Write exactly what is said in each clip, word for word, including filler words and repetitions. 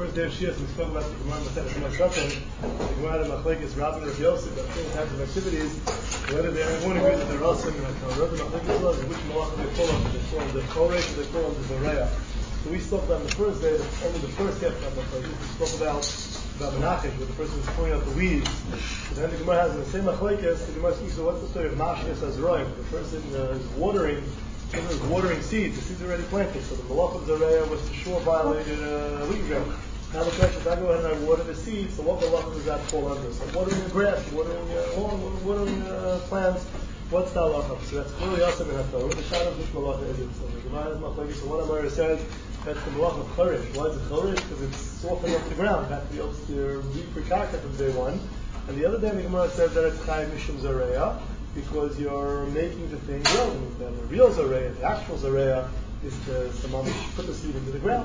first day of Shia, we spoke about the Gemara Masechet Masechet. The Gemara had a machlekes Rabbi and Rabbi Yosef about certain types of activities. Whether they everyone agrees that they're awesome, and what the machlekes was, and which malach they fall under. They fall under Koresh, or they fall under Zoreya. So we spoke about on the first day, only the first half of the machlekes. We spoke about about Menachem, where the person is pulling out the weeds. And then the Gemara has in the same machlekes. The Gemara speaks. So what's the story of Mashkes Azroim? The person uh, is watering. Someone is watering seeds. The seeds are already planted. So the malach of Zoreya was for sure violated a uh, wheat grain. Now the question is, I go ahead and I water the seeds, so what halacha does that fall under? So watering the grass, watering uh, lawn, watering uh, plants, what's the halacha? So that's clearly also in Torah. The shadow of which halacha is it? So the Gemara is machlekes. So one Amar says that's the malach of choresh. Why is it choresh? Because it's softening up the ground. That feels to re-prekarka from day one. And the other day the Gemara says that it's chayv mishum zareya because you're making the thing grow. And the real zareya, the actual zareya, is to, to mamish put the seed into the ground.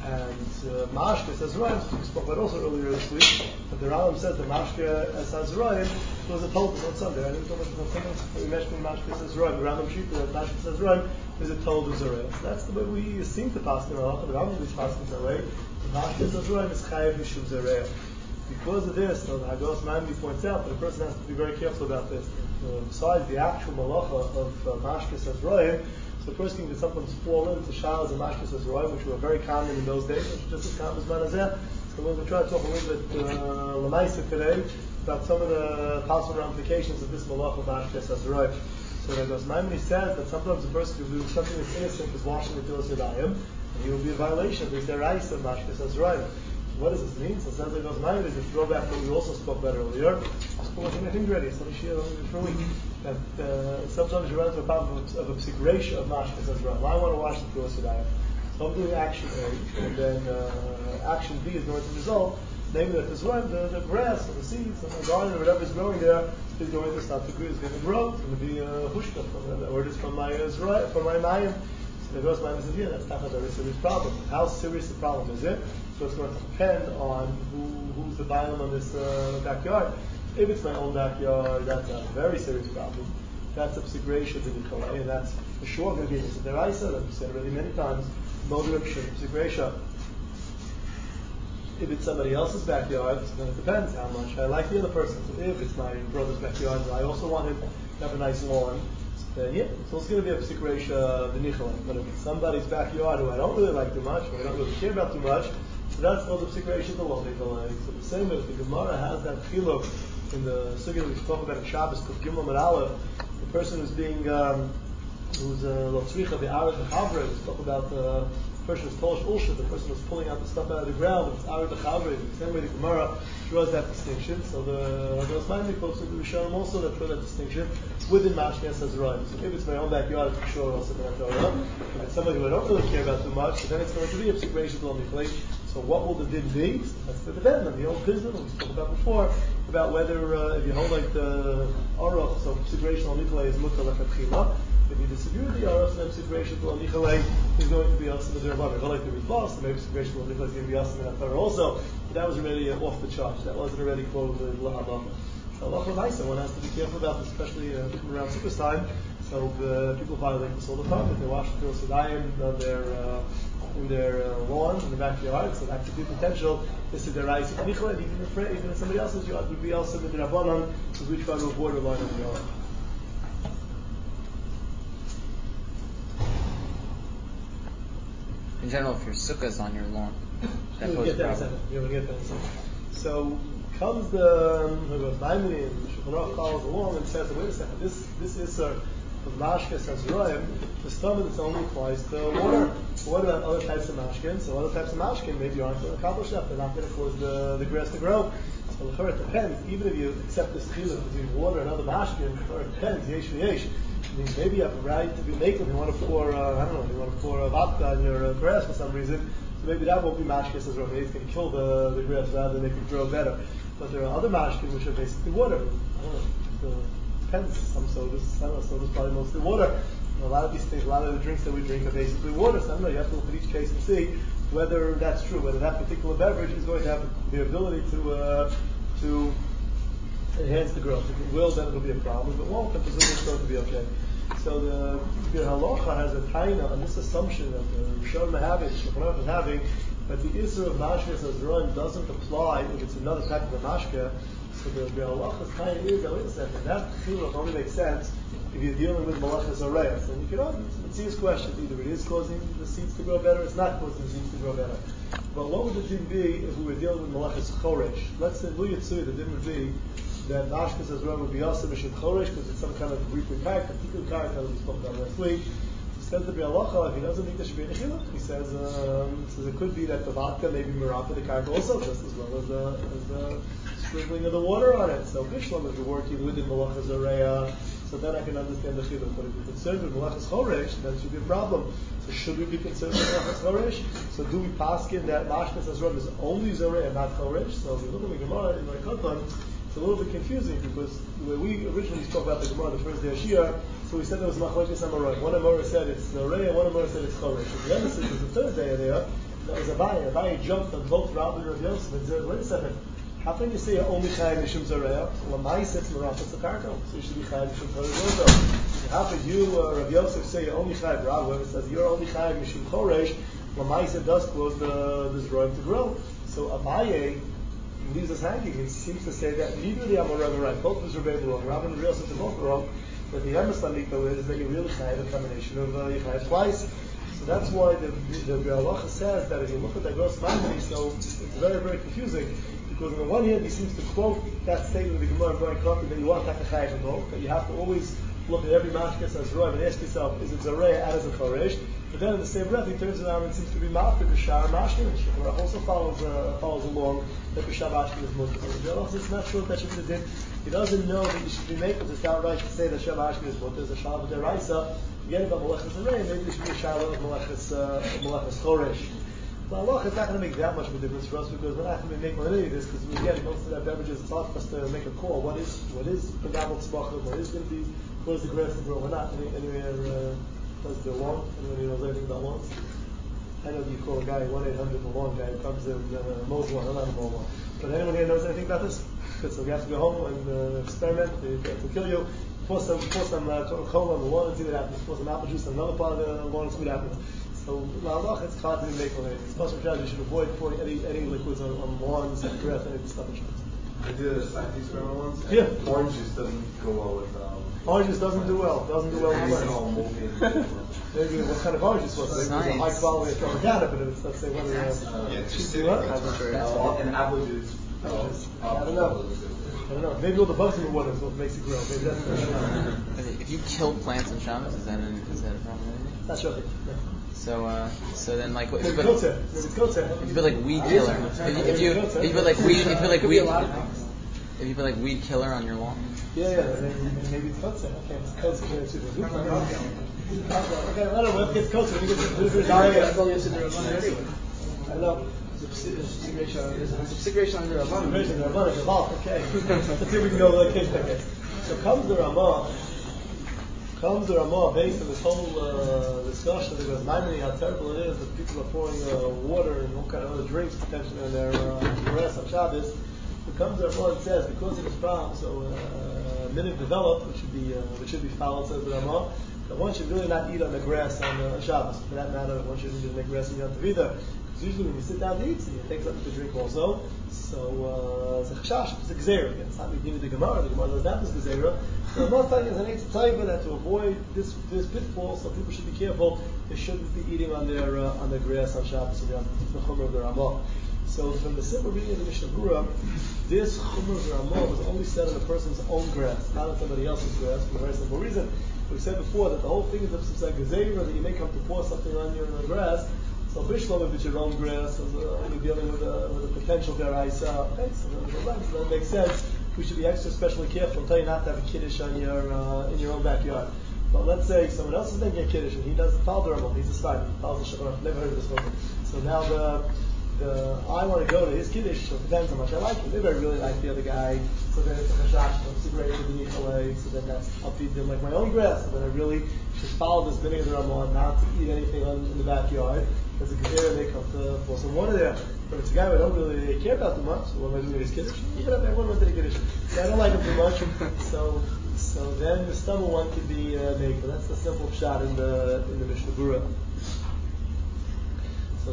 And uh, Mashke as Azroim, we spoke about also earlier this week, but the Rambam says that Mashke as Azroim was a told on Sunday. I didn't talk about something we mentioned Mashke as Azroim. The Rambam Shita that Mashke as Azroim is a told of Zareh. So that's the way we seem to pass in Allah. The Rambam is passing that way. The Mashke as Azroim is Chayav Mishum Zareh. Because of this, so the Hagos Maimoni points out that a person has to be very careful about this. Uh, besides the actual malacha of uh, Mashke as Azroim, the person can sometimes fall into shalas and mashkes as roy, which were very common in those days, which just as common as manazeh. So we're going to try to talk a little bit lemaisa uh, today about some of the possible ramifications of this malach of mashkes as roy. So that goes. Maimoni says that sometimes a person can do something that's innocent as washing the tilas yadayim, and he will be a violation of this deraisa of mashkes as roy. What does this mean? So it says that goes. Maimoni is a throwback to what we also spoke about earlier. Just pulling things ready. So we share for a week. That uh, sometimes you run into a problem of, of a psikresha of mashkes as well. I want to wash the tilas yadayim. So I'm doing action A, and then uh, action B is going to result. Namely, that this one, the, the grass or the seeds or the garden or whatever is growing there is going to start to grow. It's going to grow. It's going to be a uh, hushka from or it is from my uh, from my mayim. So the Ghost Mayim says, yeah, that's not a very serious problem. How serious the problem is it? So it's going to depend on who who's the biome on this uh, backyard. If it's my own backyard, that's a very serious problem. That's a psikresha to Nikolai, and that's for sure going to be a deraisa, that we've said already many times, motor psikresha. If it's somebody else's backyard, then it depends how much I like the other person. So if it's my brother's backyard, and I also want him to have a nice lawn, then yeah, it's also going to be a psikresha to Nikolai. But if it's somebody's backyard who I don't really like too much, or I don't really care about too much, so that's called a psikresha to Nikolai. So the same as the Gemara has that chiluk in the sugya that we talk about in Shabbos, called Gimel Amud Aleph, the person who's being, um, who's lo tzricha the arid v'chavre, we talk about the person who's tolish ulsha, the person who's pulling out the stuff out of the ground, it's arid v'chavre. The same way the Gemara draws that distinction. So the Hagos Maimoni quotes the Rishonim also that draw that distinction within Mashkes Azroim. So if it's my own backyard, it's for sure also going to Torah. If it's somebody who I don't really care about too much, then it's going to be a psikresha to Nikolai. So what will the din be? That's the depend on the old pizdin we spoke about before, about whether uh, if you hold like the aruch, so psikresha al Nikolai is mutar lechatchila. If you disagree with the aruch, then psikresha al Nikolai is going to be asim as Rabbanan. If I like the Rizbas, then maybe psikresha al Nikolai is going to be asim in Torah also. But that was already uh, off the charge. That wasn't already quoted in the Lahalacha. So halacha nice. One has to be careful about this, especially uh, around Sukkot time. So the people violate this all the time. If they wash the tilas yadayim on their uh, in their uh, lawn, in the backyard, so that could be potential. This is their eyes. Even if even if somebody else's yard would be also in the Rabbanan, because we try to avoid a line of the yard. In general, if your sukkah is on your lawn, that poses a problem. You'll get that in a second. So comes the Maimoni and Shulchan Aruch follows along and says, wait a second, this this is uh, of mashkes azroim, the stomach that only applies to water. But what about other types of mashkin? So other types of mashkin maybe aren't going to accomplish that. They're not going to cause the, the grass to grow. So the it depends. Even if you accept this chiluk between water and other mashkin, it depends. Yesh v'yesh. I mean, maybe you have a right to be making. You want to pour, uh, I don't know, you want to pour a vodka on your uh, grass for some reason. So maybe that won't be mashkes azroim. Maybe it's going to kill the, the grass rather than make it grow better. But there are other mashkin which are basically water. I don't know. The, Depends. Some sodas, I don't know, sodas probably mostly water. And a lot of these things, a lot of the drinks that we drink are basically water. So I don't know, you have to look at each case and see whether that's true, whether that particular beverage is going to have the ability to uh, to enhance the growth. If it will, then it'll be a problem. If it won't, then presumably it's going to be okay. So the, the halacha has a taina on this assumption that the Rishonim are having, the Shulchan Aruch is having, But the Isra of Mashke says Run doesn't apply if it's another type of a Mashke. So the Be'alachas kind of is, wait a second, that Chiluk only makes sense if you're dealing with Malachas Arayas. And you can argue, it's a serious question. Either it is causing the seeds to grow better, or it's not causing the seeds to grow better. But what would the din be if we were dealing with Malachas Choresh? Let's say, Lu Yitzui, the din would be that Mashke says Run would be also Mishim Choresh, because it's some kind of Greek character, particular character that we spoke about last week. Says the Be'alacha, if he doesn't think there should be a nechila, he says, um, says it could be that the vodka may be mirapa the karka also, just as well as the, as the sprinkling of the water on it. So Bishlam, if you're working with the Malachas Areya, so then I can understand the chiluk. But if you're concerned with Malachas Choresh, then it should be a problem. So should we be concerned with Malachas Choresh? So do we paskin that Mashkas Azram is only Zareh and not Choresh? So if you look at the Gemara in my Kotan, it's a little bit confusing because the way we originally spoke about the Gemara the first day of Shia, so we said there was Machlokes Amoraim. One Amora said it's Zareh, one Amora said it's Choresh. And the other said it was the third day there, that was Abaye. Abaye jumped on both Rabbi and Rav Yosef and said, wait a second, how can you say you're only Chayim Mishum Zareh? Well, my says Marafas Akarko, so you should be Chayim Mishum Choresh also. How could you, uh, Rav Yosef, say you're only Chayim? Rav, whoever says you're only Chayim Mishum Choresh, well, my said does cause the, the Zroim to grow. So Abaye leaves us hanging. It seems to say that neither of the Amoraim are right. Both of us are very wrong. Rav and Rav Yosef are both wrong. But the Emes Lamiko is that you really have a combination of uh, you have twice. So that's why the the Be'alacha says that if you look at the gross Mamri, so it's very, very confusing. Because on the one hand, he seems to quote that statement of the Gemara in Brian Koppin that you want to take a chayv and both, that you have to always look at every mashkas as Roy and ask yourself, is it Zareh and is it Choresh? But then in the same breath, he turns around and seems to be mafter B'shar Mashkin. The Shulchan also follows uh, follows along that B'shar Mashkin is mutter. So the Be'alacha is not sure that should be the din. He doesn't know that you should be making it's not right to say that B'shar Mashkin is mutter. There's a Shalom Deraisa. Again about Malachas Zareh, maybe there should be a Shalom of Malachas uh, Malachas Choresh. But Allah is not going to make that much of a difference for us because we're not going to make any of this because we're getting most of that beverages. It's hard for us to make a call. What is what is Pagabal Tzmachim? What is going to be? Where's the grass to grow? We're not. Any, anywhere uh, does the lawn? Anybody knows anything about lawns? I know you call a guy one eight hundred the lawn guy who comes in uh, mows one. I'm not a mow one. But anyone here knows anything about this? Good. So we have to go home and uh, experiment. They have to kill you. Pour some pour some uh, Coca-Cola on the lawn and see what happens. Pour some apple juice on another part of the lawn and see what happens. So, Malach, it's hard to make one. It's much more you should avoid pouring any, any liquids on, on lawns and grass and any stuff. I did a science experiment once. Yeah. Orange juice doesn't go well with. Um, orange juice doesn't do well. Doesn't do well with plants. Maybe what kind of orange juice was it? Maybe it was a high quality of Tropicana, but it's, let's say, one of the. Uh, yeah, just what? Uh, and apple juice. Apple juice. I don't know. I don't know. Maybe all the bugs in the water is what makes it grow. Maybe that's the If you kill plants on Shabbos, is that a, is that a problem? That's right. Yeah. So, uh, so then, like, if Maybe you put, if you put like weed killer, if you if you, if you put like weed, if you put like weed, if you put like weed killer on your lawn. Yeah, yeah. Maybe, maybe it's kotze. Okay, it's kotze there too. Okay, I don't know. What gets kotze? We get the diet. I don't know. Substitution under Ramah. Substitution under Ramah. Okay. Let's see if we can go like case by case. So comes the Ramah. Comes the Ramah based on this whole uh, discussion because Maimoni, how terrible it is that people are pouring uh, water and all kind of other drinks potentially on their uh, grass on Shabbos. It comes the Ramah and says because of this problem, so uh, minig developed, which should be uh, which should be foul, says the Ramah, that one should really not eat on the grass on uh, Shabbos. For that matter, one shouldn't eat on the grass on Yom Tov either. Because usually when you sit down to eat, so you take something to drink also. So it's a chashash, it's a gzeira. It's not beginning the Gemara. The Gemara does not this gzeira. So the most time is an eight to that to avoid this this pitfall, so people should be careful. They shouldn't be eating on their uh, on their grass on Shabbos and the chumrah of the Ramah. So from the simple reading of the Mishnah Berurah, this chumrah of the Ramah was only said on a person's own grass, not on somebody else's grass, for a very simple reason. We said before that the whole thing is it's like gzeira that you may come to pour something on your uh, grass. So Bishlam, if it's your own grass, as uh, you're dealing with a, with a potential deraisa, okay, so that, that makes sense. We should be extra especially careful and tell you not to have a kiddush on your uh, in your own backyard. But let's say someone else is making a kiddush and he doesn't follow the Ramah, he's a Sfard, he follows the Shabbat. Never heard of this one. So now the the I want to go to his kiddush, so it depends how much I like him. Maybe I really like the other guy, so then it's a chashash, so it's a great with the Nicolay, so then that's I'll feed them like my own grass, so then I really should follow this minhag of the Ramah, not to eat anything on, in the backyard. There's a gazera they come to pour some water there. But it's a guy I don't really care about too much, so what am I doing with his kiddush? Even if everyone went to the kiddush. So I don't like him too much. So so then the stumble one could be uh, made. But that's the simple shot in the in the Mishnah Berurah. So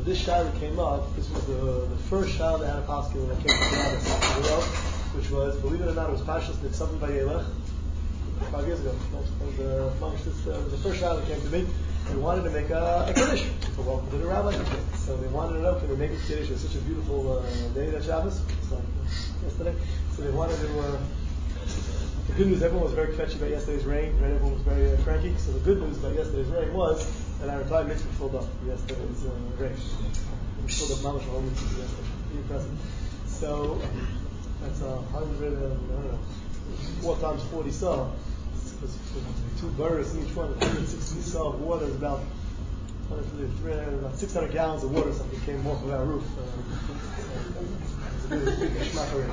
this shadow came up. This was the, the first shadow that had a pasuk that came to the which was, believe it or not, it was Pashas Nitzavim Vayelech five years ago. That was the, this, uh, was the first shadow that came to me. They wanted to make a, a kiddush. So welcome to the rabbi. So they wanted to know, can they make a kiddush? It was such a beautiful uh, day that Shabbos. It's like uh, yesterday. So they wanted to. Uh, the good news, everyone was very fetchy about yesterday's rain. Right? Everyone was very uh, cranky. So the good news about yesterday's rain was that our entire mitzvah filled up yesterday's uh, rain. We filled up mamash all mitzvah yesterday. Pretty impressive. So that's a hundred and I don't know, four times forty saw. Because two burrs in each one, one hundred sixty saw of water is about about six hundred gallons of water. Something came off of our roof. Uh, so, big schmack.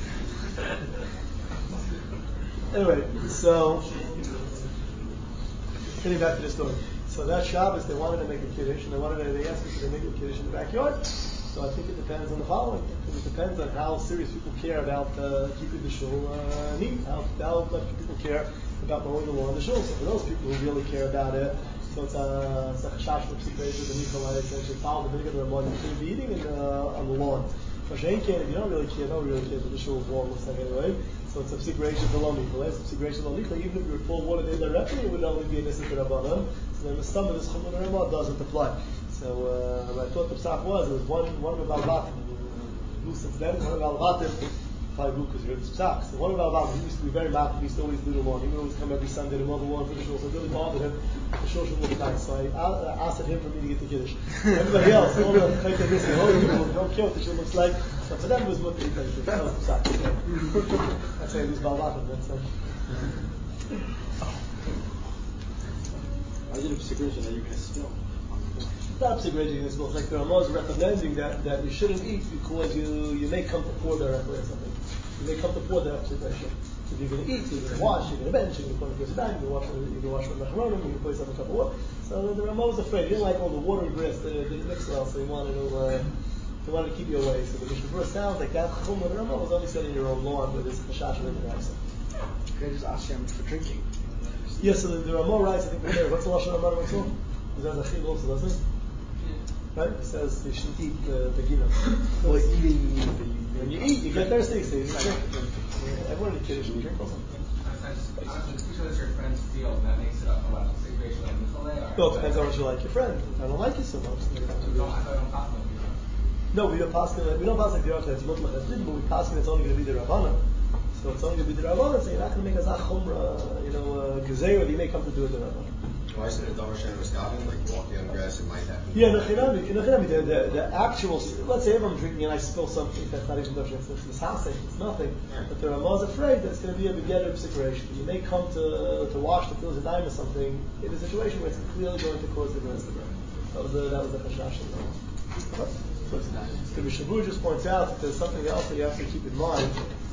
Anyway, so getting back to the story. So that Shabbos, they wanted to make a kiddush, and they wanted to, they asked me, should they make a kiddush in the backyard? So I think it depends on the following. It depends on how serious people care about uh, keeping the shul uh, neat. How, how much people care about mowing the lawn in the shul. So for those people who really care about it, so it's a it's a chashash with the Nikolai essentially follow the minhag of the Ramon. You shouldn't be eating in the, on the lawn. If you don't really care, nobody really cares what the shul's lawn looks like anyway. So it's a psigration for lo nikla. It's a psigration for lo nikla. Even if you were pour water there directly, it would only be an issue for Rabbanan. So then the sum of this chumra Ramah doesn't apply. So uh, I thought the psak was, it was one one of the Balvatim. Who since then, one of the Balvatim, probably blue because you heard the psak. So one of the Balvatim, he used to be very mad, he used to always do the lawn. He would always come every Sunday to mow the lawn for the shul, so it really bothered him. The shul should look nice. So I uh, asked him for me to get the kiddush. Everybody else, all the like the this whole people don't care what the shul looks like. So for them it was what they think. That was the psak. That's how he was Balvatim. That's it. I did a psigration that you're going to spill. Not psigration as well. It's like the Ramah is recommending that, that you shouldn't eat because you, you may come to pour directly or something. You may come to pour directly psigration. So if you're going to eat, you're going to wash, you're going to bench, you're going to put it in your bag, you're going to wash with macharonim, you're going to put yourself in a cup of water. So the Ramah was afraid. He didn't like all the water and grass that didn't mix well, so he wanted to uh, he wanted to keep you away. So the Mishnah Berurah sounds like that chum with the Ramah was only set in your own lawn with this chashash and everything else. Okay, just ask him for drinking. Yes, so the, the Ramah writes, I think, there, what's the Lashon Ramah Ratzon? He says a chil also, doesn't it? Right? He says you shouldn't eat the, the gina. Well, eating. When you eat, you get thirsty, so you drink. Yeah, everyone in Kiddush should drink also. Because your friends feel that makes it a what? Situation like Nikolai? Well, it depends on what you like your friend. If I don't like you so much, then you No, I don't pass them. No, we don't pass it. We don't pass like the Rav that's mutlach as din, but we pass it. It's only going to be the Ravana. So it's only going to be the Ravana. So you're not going to make a zach chumra, you know, uh, gezeir, that you may come to do it the Ravana. Why isn't it davar shen miskaven, like walking on grass? It might happen. Yeah, nechinami, nechinami. The, the the actual. Let's say if I'm drinking and I spill something that's not even davar shen, it's misasek, it's nothing. Right. But the Ramah is afraid that it's going to be a begetter situation. You may come to to wash the clothes of dime or something in a situation where it's clearly going to cause the rest of it. That was the that was the chashash. The Mishnah Berurah just points out that there's something else that you have to keep in mind.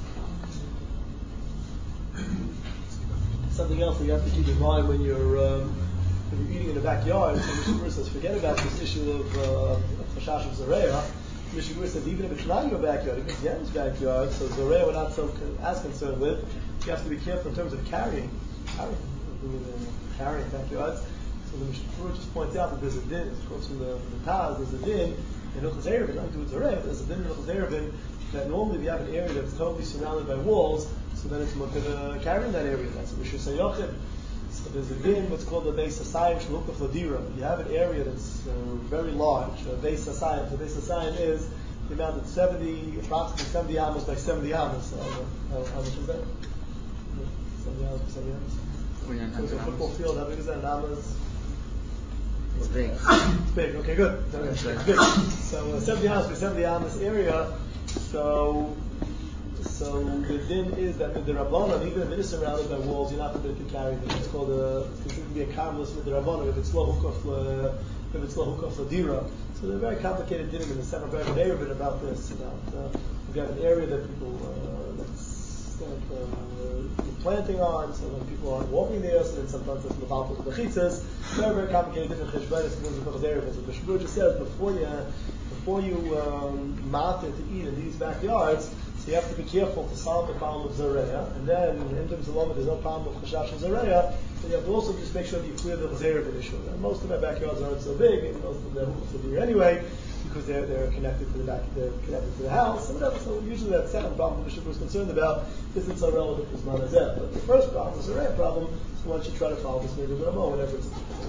Something else that you have to keep in mind when you're um, when you're eating in the backyard. So Mishnah Berurah says, forget about this issue of uh, chashash of zareya. Mishnah Berurah says, even if it's not in your backyard, if it's Yem's backyard, so zareya we're not so as concerned with. You have to be careful in terms of carrying, carrying, carrying backyards. So the Mishnah Berurah just points out that there's a din. Of course, from the, from the Taz, there's a din in Hilchos Eruvin, nothing to do with zareya, but there's a din in Hilchos Eruvin that normally if you have an area that's totally surrounded by walls, so then it's mutter uh, carrying that area. That's what Rishus Hayochim. So there's a din, what's called the Beis Hasayim Shalukah Fladira. You have an area that's uh, very large. Uh, Beis Hasayim. So Beis Hasayim is the amount of seventy, approximately seventy amos by seventy amos. So how, how much is that? seventy amos by seventy amos. So it's a football field. How big is that? An amos? It's big. It's big. Okay, good. Okay, it's big. So uh, seventy amos by seventy amos area. So. So the din is that with the Rabbanan, even if it is surrounded by walls, you're not permitted to carry it. It's called a, it's considered to be a karmelis with the Rabbanan if it's lo hukaf if it's lo hukaf ladira. So they're very complicated dinim in the seventh Rebbe Eruvin about this. About uh, you have an area that people uh, that's that, uh, planting on, so when people aren't walking there, so then sometimes it's levalto to the chitzas. Very very complicated different cheshbonos in the Eruvin. So the Mishnah Berurah just says before you before you um, mount it to eat in these backyards. So you have to be careful to solve the problem of zareya, and then in terms of there's no problem with chashash of zareya. So you have to also just make sure that you clear the zareya issue. And most of our backyards aren't so big, and most of them are anyway. because they're they're connected to the back, they're connected to the house, and whatever. So usually that second problem the Mishnah was concerned about isn't so relevant as Manazeh. But the first problem is a rare problem, so one should try to follow this maybe a more whenever it's applicable.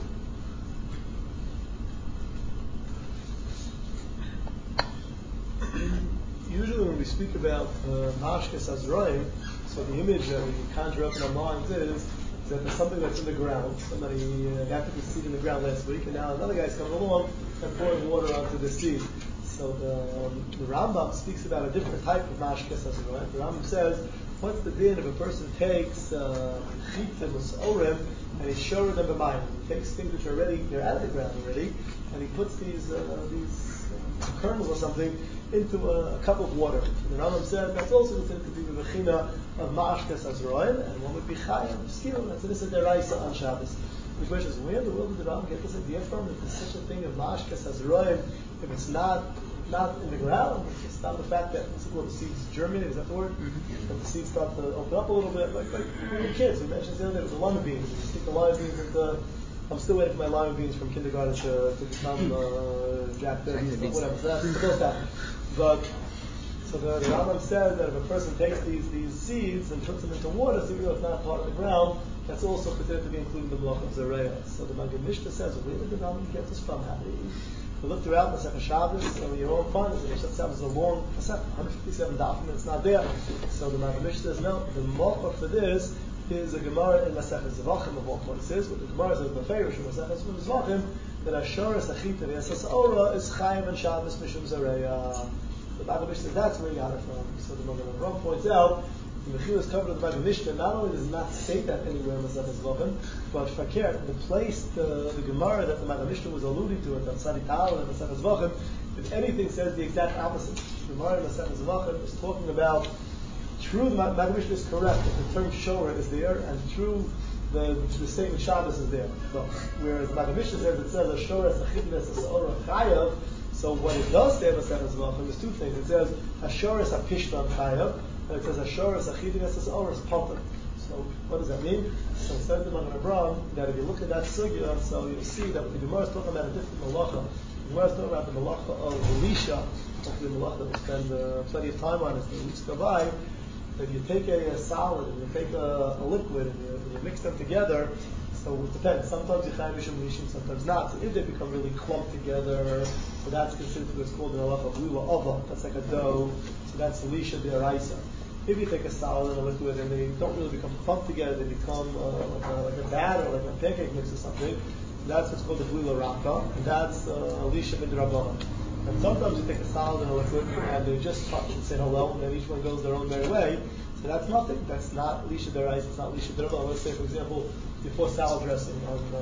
Usually when we speak about uh, Mashkes Azroim, so the image that we conjure up in our minds is, is that there's something that's in the ground. Somebody uh, got the seed in the ground last week, and now another guy's coming along and pouring water onto the seed. So the, um, the Rambam speaks about a different type of Mashkes Azroim. The Rambam says, what's the din if a person takes chitim uh, or orem and he showered them b'mayim? He takes things which are already, they're out of the ground already, and he puts these uh, these uh, kernels or something into a, a cup of water. And the Rambam said that's also considered to be the bechina of Mashkes Azroim, and one would be Chayim, skill. That's this is the Raisa on Shabbos. The question is, where in the world did the Rambam get this idea from? That there's such a thing of Mashkes Azroim if it's not not in the ground, it's just not the fact that what's it called, the seeds germinate, is that the word? Mm-hmm. That the seeds start to open up a little bit, like like when you're kids. We mentioned the other day with the lima beans. You stick the lima beans into. I'm still waiting for my lima beans from kindergarten to, to become uh, Jack Babies, but whatever. So that's supposed to happen. But so the, the Rambam says that if a person takes these these seeds and puts them into water, so even though it's not part of the ground, that's also considered to be included in the block of Zareya. So the Maggid Mishnah says, where did the Rambam get this from? How did he, we look throughout Masechah Shabbos, and you won't find it. Masechah Shabbos is a long Masechah, one hundred fifty-seven dafim, it's not there. So the Maggid Mishnah says, no, the mocha for this is a Gemara in Masechah Zvachim of all places. What the Gemara says, Beferish in Masechah Zvachim, that Ashoras Achita V'Yasas Ora is Chayiv and Shabbos Mishum Zareya. The Maggid Mishnah says that's where he got it from. So the Maggid Mishnah points out, the Mechilas covered of the Maggid Mishnah not only does not state that anywhere in Masechah Zvachim, but Fakir, the place, the, the Gemara that the Maggid Mishnah was alluding to, at Tzadi Tal and Masechah Zvachim, if anything says the exact opposite. The Gemara in Masechah Zvachim is talking about, true, the Maggid Mishnah is correct that the term Shora is there, and true, the the statement Shabbos is there. But whereas the Maggid Mishnah says it says a Shora Sachidnes Asora Chayav, so what it does say in Masechah Zvachim is two things. It says a Shora Sapishtan Chayav, and it says a Shora Sachidnes Asora Potter. So what does that mean? So it says in Magen Avraham that if you look at that sugya, so you'll see that the Gemara is talking about a different malacha. The Gemara is talking about the malacha of Elisha, hopefully the malacha that we'll spend uh, plenty of time on as the weeks go by. If you take a, a solid and you take a, a liquid and you, you mix them together, so it depends. Sometimes you chayim mishum lishim, sometimes not. So if they become really clumped together, so that's considered what's called the halacha of lula ava. That's like a dough. So that's lisha deraisa. If you take a solid and a liquid and they don't really become clumped together, they become uh, like, a, like a batter, like a pancake mix or something. That's what's called the blula raka, and that's uh, lisha midrabanan. And sometimes you take a solid and a liquid and they just touch and say hello, and then each one goes their own merry way. So that's nothing. That's not lisha derais. It's not lisha derabah. Let's say, for example, you pour salad dressing on, uh,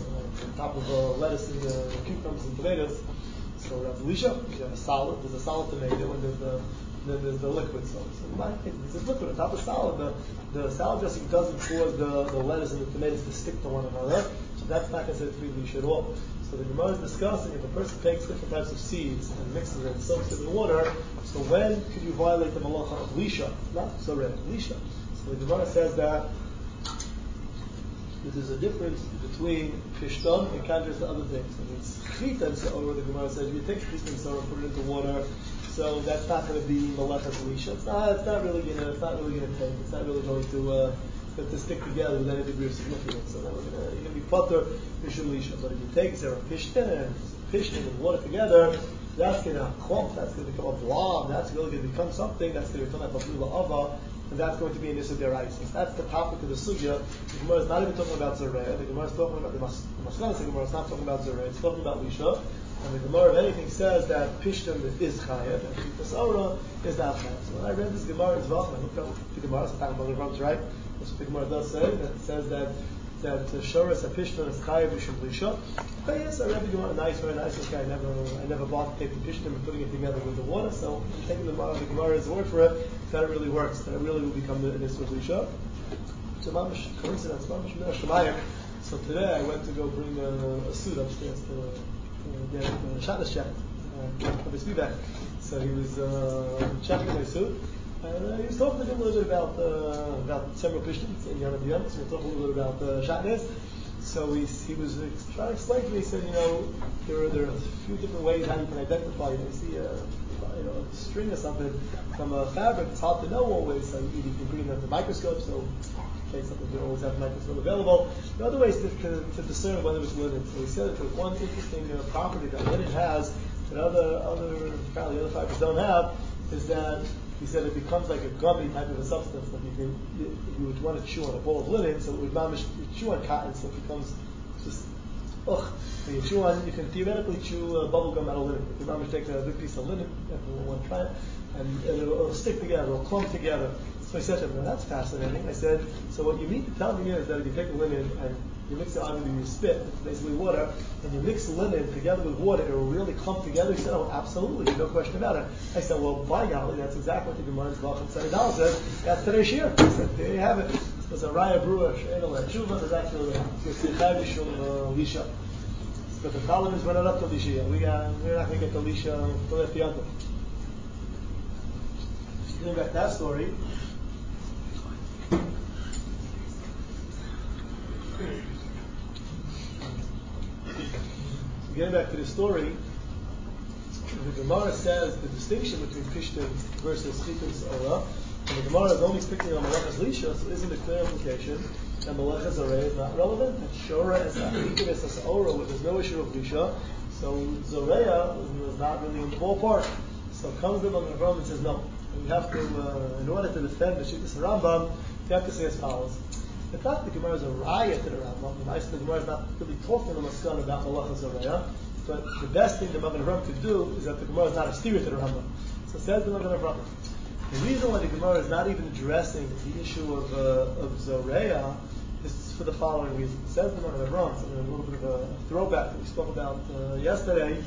on top of uh, lettuce and uh, cucumbers and tomatoes. So that's lisha. You have a solid. There's a solid tomato, and there's the then there's the liquid. So, so in my opinion, there's liquid on top of salad. The, the salad dressing doesn't cause the, the lettuce and the tomatoes to stick to one another. So that's not considered to be lisha at all. So the Gemara is discussing if a person takes different types of seeds and mixes it and soaks it in water, so when could you violate the malacha of lisha? Not so red, lisha. So the Gemara says that there's a difference between pishtan and contrast to other things. I mean, chita and se'or, the Gemara says, if you take chita and se'or and put it into water, so that's not going to be malacha of lisha. It's not. It's not really going to. It's not really going to take. It's not really going to. Uh, to stick together with any degree of significance. So that we're gonna, you're going to be potter, mishum lisha. But if you take zera pishtan and pishtan and water together, that's going to clump, that's going to become a blob, that's really going to become something, that's going to become like a blula ava, and that's going to be an issa deraisis. That's the topic of the sugya. The Gemara is not even talking about zera. The Gemara is talking about, the Maskana the Gemara is not talking about zera, it's talking about lisha. And the Gemara, if anything, says that pishtan is chayav, and chitas ora is not chayav. So when I read this Gemara in Zvach, I looked up the Gemara, it's talking about the Gemara, right? That's what the Gemara does say. That it says that that shoras apishtan is chayav mishum lisha. But yes, I read the Gemara, nice, very nice. Okay, I never, I never bought to take the pishtan and putting it together with the water. So I'm taking the Gemara, the Gemara's word for it. That it really works. That it really will become the this lisha. So mamish coincidence, mamish mina shemayim. So today I went to go bring a, a suit upstairs to, to get a shabbos check. Uh, his feedback. So he was uh, checking my suit. And uh, he was talking to him a little bit about uh, about several Pishtim in Yom Yom. So we were talking a little bit about uh, Shatnez. So he, he was trying to explain to me. He said, you know, there are there are a few different ways how you can identify. You know, you see a you know a string or something from a fabric. It's hard to know always. So you can bring it under the microscope. So in case something we don't always have a microscope available. There are other ways to, to, to discern whether it's linen. So he said that there's one interesting uh, property that linen has that other other apparently other fibers don't have is that. He said it becomes like a gummy type of a substance that you can, you, you would want to chew on a ball of linen, so it would mamish, you chew on cotton, so it becomes just, ugh. When you chew on, you can theoretically chew a bubble gum out of linen. You can mamish take a big piece of linen, everyone want to try it, and, and it'll, it'll stick together, it'll clump together. So I said to him, well, that's fascinating. I said, so what you mean to tell me is that if you take a linen and you mix it either you spit, it's basically water, and you mix linen together with water, it will really clump together. He said, oh, absolutely, there's no question about it. I said, well, by golly, that's exactly what the Gemara in Zvachim Tzadidal says. That's today's shir. He said, there you have it. There's a Raya Brewer, She'enel HaTshuva, there's actually a Chayv Yishul Lisha. But the problem is we're not up to Lisha yet. We got, we're not going to get to Lisha until after Yom Tov. Getting back to that story, So getting back to the story, the Gemara says the distinction between Pishtim versus Chitim Sa'ora, and the Gemara is only picking on Malachas Lisha, so isn't a clear implication that Malachas Zareh is not relevant, that Shora is not Chitim is Sa'ora, where there's no issue of Lisha, so Zareya was not really in the ballpark. So comes the Magen Avraham and says no. We have to, uh, in order to defend the Shittas Rambam, we have to say as follows. In fact, the Gemara is a riot to the Rambam. The nice the Gemara is not really talking to the Maskan about Malachas Zareya, but the best thing the Magen Avraham could do is that the Gemara is not a steer to the Rambam. So says the Magen Avraham. The reason why the Gemara is not even addressing the issue of uh, of Zareya is for the following reason. It says the Magen Avraham, so a little bit of a throwback that we spoke about uh, yesterday.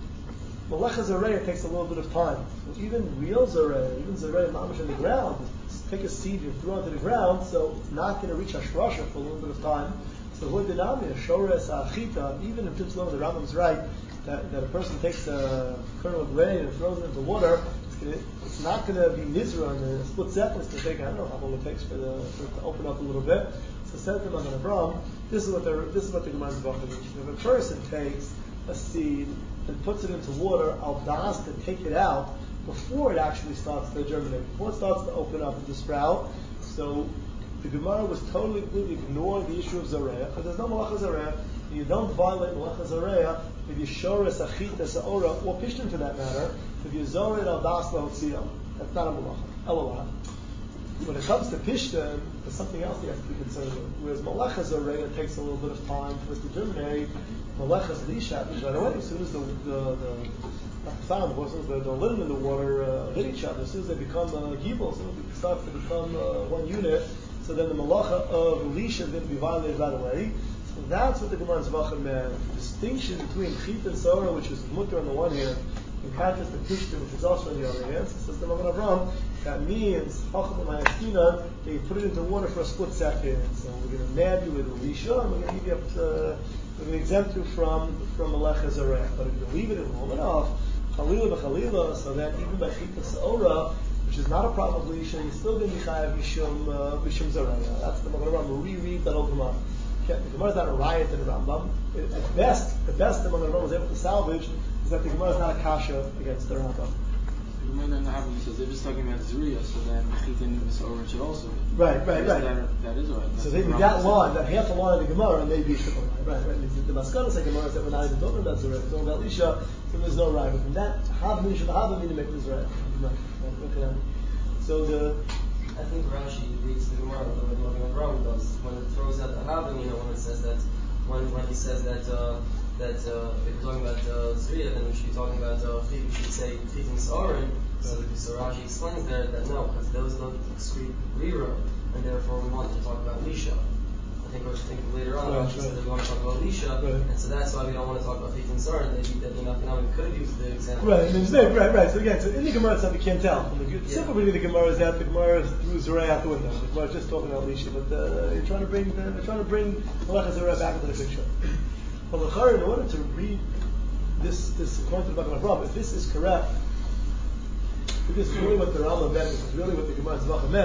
Malachas Zareya takes a little bit of time. So even real Zareya, even Zareya mamish in the ground, take a seed and throw it to the ground, so it's not going to reach Hashrasha for a little bit of time. So what did Amir, Shores Achita, even if Titzlom, the Rambam's right, that, that a person takes a kernel of grain and throws it into water, it's, gonna, it's not going to be Nizra in a split second. It's going to take, I don't know how long it takes for, the, for it to open up a little bit. So says the Magen Avraham, this is what the this is what the Gemara is about. If a person takes a seed and puts it into water, al das to take it out before it actually starts to germinate, before it starts to open up and to sprout. So the Gemara was totally completely ignoring the issue of Zareya, because there's no Malachas Zareya. You don't violate Malachas Zareya if you shores achita sa'ora, or pishtim for that matter, if you zored al das lahotziyah. That's not a Malacha. Elallah. When it comes to pishtim, there's something else you have to be concerned with. Whereas Malachas Zareya takes a little bit of time for it to germinate. Malachas Lisha happens right away. As soon as the the, the found wasn't the, the linen in the water uh, hit each other. As soon as they become uh, gibel, as soon as it starts to become uh, one unit, so then the malacha of Elisha is going to be violated right away. So that's what the Gemara in Zvachim meant. The distinction between Chit and Sora, which is mutter on the one hand, in contrast to Pishtim, which is also on the other hand. So says the Magen Avraham, that means Chacham and Hayastina, they put it into water for a split second. So we're going to nab you with Elisha, and we're going to give you up to, we're going to exempt you from from Malachas Zareya. But if you leave it in long enough, Chalila b'Chalila, so that even by Chita Sa'ora, which is not a problem of Lisha, you're still going to be chayav Mishum uh, Mishum Zareya. That's the Magen Avraham. We'll reread that old Gemara. The Gemara is not a riot in the Rambam. At best, the best the Magen Avraham was able to salvage is that the Gemara is not a kasha against the Rambam. The Gemara doesn't have it because they're just talking about Zuriya, so then Chita and Sa'ora should also. Right, right, right. That, that is right. So maybe that line, that half a line of the Gemara, maybe it's the right, right. The, the Maskana say Gemara is that we're not even talking about Zuriya, we're talking about Lisha, so there's no right. But from that, Havmin should have mean to make this right. So the. I think Rashi reads the Gemara the way the Magen Avraham does when it throws out the Havim, you know, when it says that, when when he says that uh, that uh, if we're talking about uh, Zriya, then we should be talking about uh, we should say Chitim Sa'orim. So, so Rashi explains there that no, because those are the discrete rira, and therefore we want to talk about Lisha. I think we're thinking later on, right, Rashi right. said that we want to talk about Lisha, right. And so that's why we don't want to talk about Chitim Sa'orim. That you know, you know, we could have used the example. Right, and right, right. So again, so in the Gemara itself, you can't tell. From the yeah. simple reading of the Gemara is that the Gemara threw Zurei out the window. The Gemara is just talking about Lisha, but uh, you're trying to bring uh, they're trying to bring Malachas Zurei back into the picture. But L'chari, in order to read this, this according to the Magen Avraham, if this is correct, if this is really what the Rambam meant, if it's really what the Gemara Zvachim meant,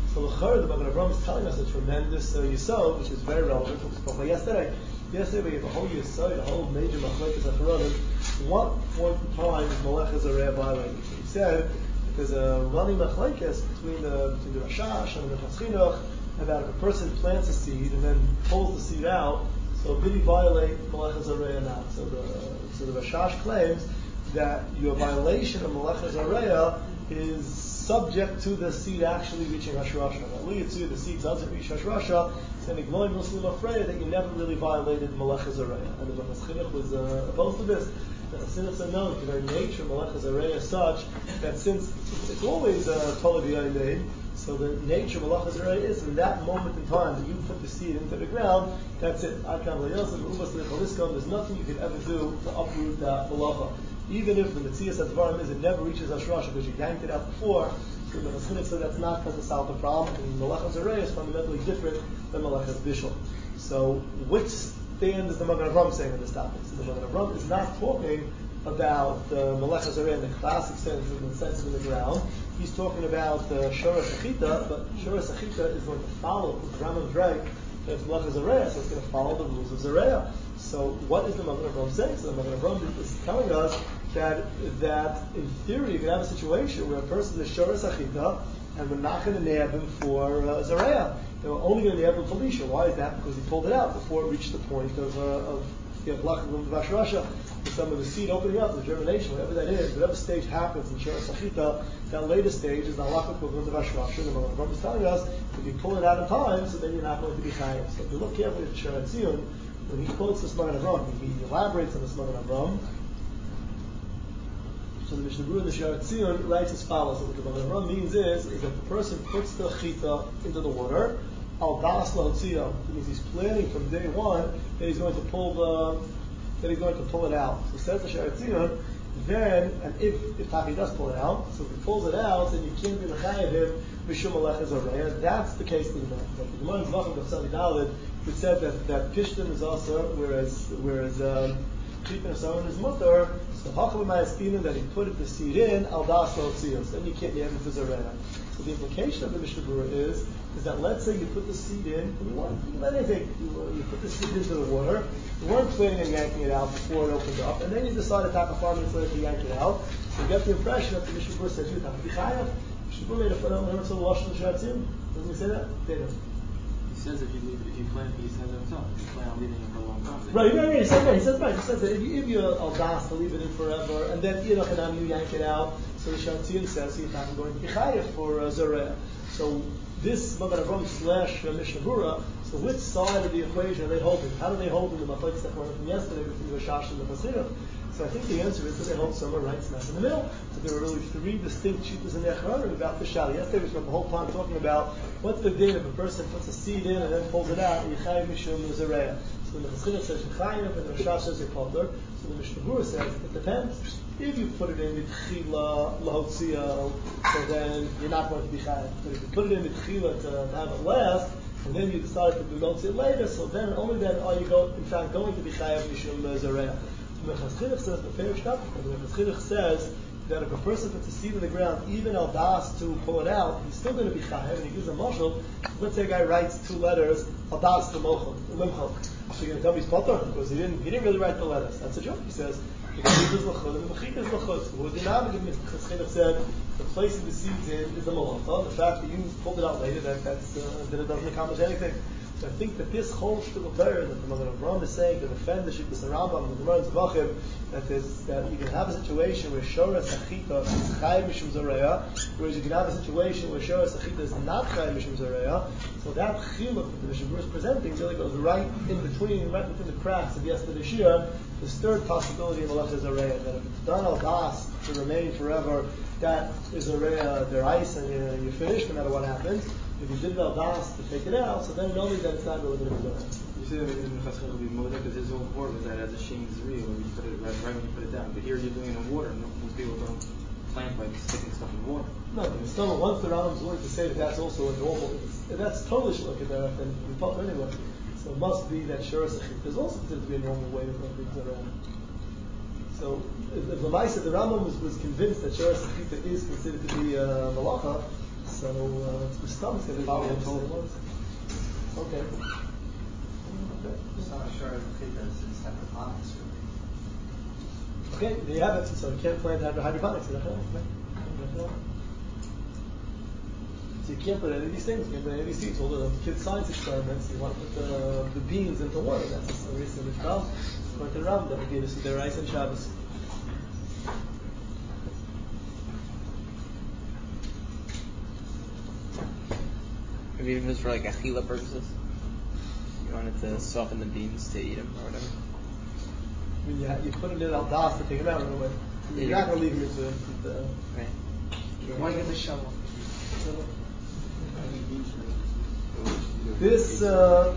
So the Chayr, the Magen Avraham is telling us a tremendous uh, yisod, which is very relevant to what we spoke about yesterday. Yesterday we have a whole yisod, a whole major machlekes achronim. What point in time is Malachas Arei violated? We said there's a running machlekes between the between the Rashash and the Minchas Chinuch about if a person plants a seed and then pulls the seed out. So did he violate Malachas Arei or not? So the so the Rashash claims that your violation of Malachas Arei is subject to the seed actually reaching Hashrasha. Now, we see the seed doesn't reach Hashrasha, so the Gemara Muslim afraid that you never really violated Malachas Arei. And the Minchas Chinuch was uh, opposed to this. The Chassidim said no, the very nature of Malachas Arei is such that since it's, it's always a Tolad Yainei, so the nature of Malachas Arei is in that moment in time that you put the seed into the ground, that's it. There's nothing you could ever do to uproot that Malacha. Even if the Metzias Advarim is it never reaches Hashrasha because you yanked it out before, so the Chassidim said that's not going to solve the problem. And Malachas Arei is fundamentally different than Malachas Bishul. So which stand is the Magen Avraham saying on this topic? So the Magen Avraham is not talking about the uh, Malachas Arei in the classic sense, in the sense of in the ground. He's talking about the uh, Shoras Achita, but Shoras Achita is going to follow the Rambam's right. It's Malachas Arei, so it's going to follow the rules of Zareya. So what is the Magen Avraham saying? So the Magen Avraham is telling us that that in theory you can have a situation where a person is Shoras Achita and we're not going to nab him for uh, Zareya. They were only going to nab him for Lisha. Why is that? Because he pulled it out before it reached the point of uh, of you know, blocking room of Hashrasha. With some of the seed opening up, the germination, whatever that is, whatever stage happens in Shoras Achita, that later stage is the halakha equivalent of Hashrasha. The Magen Avraham is telling us if you pull it out in time, so then you're not going to be chayav. So if you look carefully at Shara Tzion, when he quotes this Magen Avraham, he elaborates on this Magen Avraham. So the Mishnah Berurah in the Shara Tzion writes as follows: what the Magen Avraham means is, is that the person puts the chita into the water, al das lahotzia, it means he's planning from day one that he's going to pull the that he's going to pull it out. So says the Shara Tzion, then, and if if Taki does pull it out, so if he pulls it out, then you can't be mechayev him mishum malachas arei. That's the case that you know. But the Gemara in Zvachim B'Chsadi Daled, it said that that pishtim is also, whereas whereas um, keeping someone is mutter. So hacham ma'aspinu that he put the seed in al das lahotziyos. Then you can't be able to zareya. So the implication of the Mishnah Berurah is is that let's say you put the seed in, and you want you let anything, you, you put the seed into the water, you weren't planning on yanking it out before it opened up, and then you decided to have a five minutes later to yank it out. So you get the impression that the Mishnah Berurah says you have to be chayav. Mishnah Berurah made a phenomenal to the Lashon Shatzim. Doesn't he say that? David. He says if you leave, if you plan, he says it himself. If you plan on leaving it for a long time. Right, right, right. He says right. He says right. He says that if you if you al das to leave it in forever, and then you know you yank it out, so the Shatzim says you're not going to be chayav for uh, Zareh. So this Magen Avraham slash uh, Mishnah Berurah, so which side of the equation are they holding? How do they hold in the machlekes that went from yesterday between the Rashash and the Chassidim? So I think the answer is that they hold somewhere right smack in the middle. So there are really three distinct shittas in the Achronim about the Shal. Yesterday we spent the whole time talking about what's the din if a person puts a seed in and then pulls it out, Yechayev Mishum Zareya. So the Chassidim says Yechayev and the Rashash says Yepotter. So the Mishnah Berurah says it depends. If you put it in with Chila Lahotzia, so then you're not going to be chayav. But if you put it in with Chila to, to have it last, and then you decide to be it later, so then only then are you go, in fact going to be chayav mishum zareya. The Minchas Chinuch says the Perish Kappa. The Minchas Chinuch says that if a person puts a seed in the ground, even al das to pull it out, he's still going to be chayav, and he gives a mashal. Let's say a guy writes two letters, al das to mochel, limchol. So you're going to tell me he's potter because he didn't he didn't really write the letters. That's a joke. He says. The Chid is l'chud and the Mechik is l'chud. So what the Minchas said, the placing the seeds in is the malacha. The fact that you pulled it out later, that that's, uh, that it doesn't accomplish anything. So I think that this whole shtickle there that the Magen Avraham is saying to defend the Shittas Rambam and the Gemara in Zvachim, that is that you can have a situation where Shoras Achita is Chayav Mishum Zareya, whereas you can have a situation where Shoras Achita is not Chayav Mishum Zareya. So that chiluk that the Mishnah Berurah is presenting really goes right in between, right between the cracks of yesterday's shir. This third possibility of Malachas Zareya, that if it's done al das to remain forever, that is Zareya, their ice, and you're, you're finished no matter what happens. If you did al das to take it out, so then only then it's not really going to be Zareya. You say that in the Chassidut will be more because his whole word was that as a shame is real when you put it right, right when you put it down. But here you're doing it in water. Most people don't plant by sticking stuff in water. No, but still, once the Rambam is willing to say that that's also a normal, if that's totally shloka there, then we pop anyway. So it must be that Shoras Achita is also considered to be a normal way of doing Zareya. So if, if the Maisa, the Rambam was, was convinced that Shoras Achita is considered to be a uh, malacha, So uh, it's the stomach that is Follow the the total. ones. Okay. Okay. It's not sure if it does it's hydroponics. Okay, there you have it. So you can't plant hydro- hydroponics. Okay. Okay. So you can't put any of these things. You can't put any of these seeds. All the kids' science experiments, you want to put the, the beans into water. That's the reason it's called. According to the Rambam, that we gave us their rice and Shabbos. Maybe even just for like achila purposes. You wanted to soften the beans to eat them or whatever. I mean, you, ha- you put them in al das to take them out right away. You're Yeah. not going to leave them into the. the Right. Why get the shovel? This uh,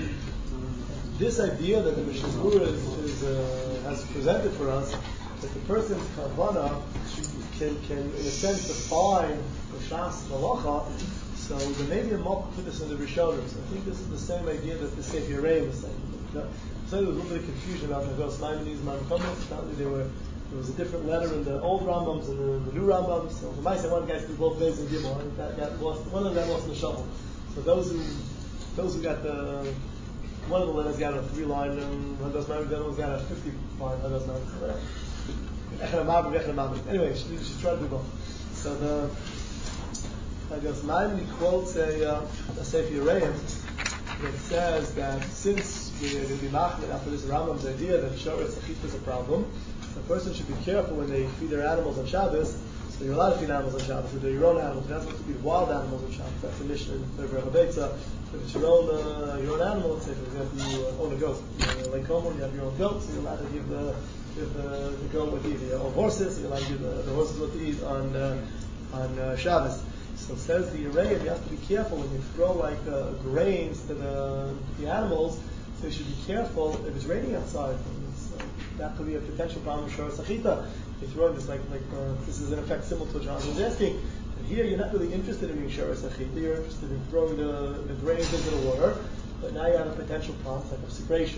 this idea that the Mishnah Berurah is, is uh, has presented for us, that the person's kavana can can in a sense define the shas halacha. So there may be a mock to this in the Rishonim. So I think this is the same idea that the Sefer Reim is saying. So there was a little bit of confusion about Nagos Maimonides and Maimonides. Apparently there were there was a different letter in the old Rambams and the, the new Rambams. So the Maisa one guy threw both ways in Gimel. And that got lost. One of them got lost in the shuffle. So those who those who got the one of the letters got a three line and Nagos Maimonides, the other one's got a fifty line Nagos Maimonides. Anyway, you should, you should try to do both. So the Nagos Maimonides quotes a, uh, a Sefer Reim that says that since we're going to be machmir after this Rambam's idea that shoretz achita is a problem, a person should be careful when they feed their animals on Shabbos. So you're allowed to feed animals on Shabbos, but they're your own animals. You're not supposed to feed wild animals on Shabbos. That's the Mishnah in the Rebbe Beitza. If it's your own uh, your own animal, let's say for example you uh, own a goat, you're like Como, you have your own goat, so you're allowed to give the give the, the goat what to eat. Your own horses, so you're allowed to give the, the horses what to eat on uh, on uh, Shabbos. So it says the Yereim, you have to be careful when you throw like uh, grains to the the animals. So you should be careful if it's raining outside. It's, uh, that could be a potential problem with shoretz achita. You throw in this like like uh, this is in effect similar to what John was asking. And here you're not really interested in doing shoretz achita. You're interested in throwing the, the grains into the water. But now you have a potential problem like a psikresha,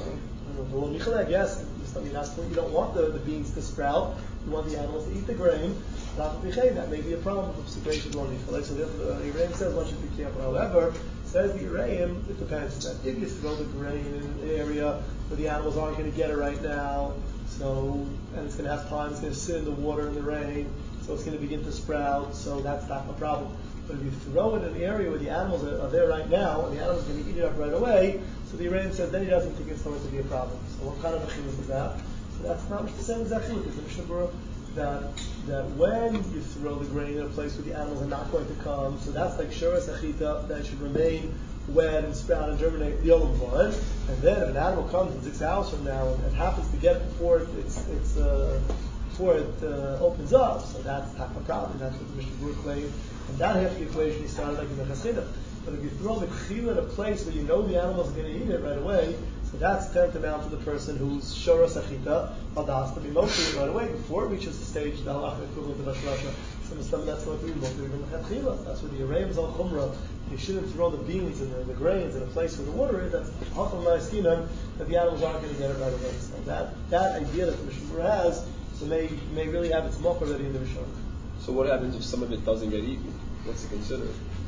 or the michaleg. Yes, you don't want the, the beans to sprout. You want the animals to eat the grain. That may be a problem with psikresha or michaleg. So the Yereim says one should be careful. However, says the Yereim, it depends. That if you throw the grain in an area where the animals aren't going to get it right now, so and it's going to have time, it's going to sit in the water in the rain, so it's going to begin to sprout. So that's not a problem. But if you throw it in an area where the animals are, are there right now, and the animals are going to eat it up right away, so the Yereim says then he doesn't think it's going to be a problem. So what kind of a chiluk is that? So that's not the same exact chiluk as the Mishnah Berurah. That that when you throw the grain in a place where the animals are not going to come, so that's like shoretz achita that should remain wet and sprout and germinate the olam vod. And then if an animal comes in six hours from now and happens to get it before it, it's it's uh, before it uh, opens up, so that's not a problem. That's what the Mishnah Berurah claimed. And that half of the equation he started like in the Hasidah. But if you throw the chila in a place where you know the animals are going to eat it right away, so that's tantamount to the person who's shoretz achita adas to be mostly right away before it reaches the stage the halacha equivalent of Hashrasha. So some of that's going to be mostly even chila. That's where the Yereim is al chumrah. You shouldn't throw the beans and the, the grains in a place where the water is. That's hacham ma'askinan that the animals aren't going to get it right away. So that that idea that the Mishnah Berurah has, so may may really have its mock already in the Rishon. So what happens if some of it doesn't get eaten? What's it considered?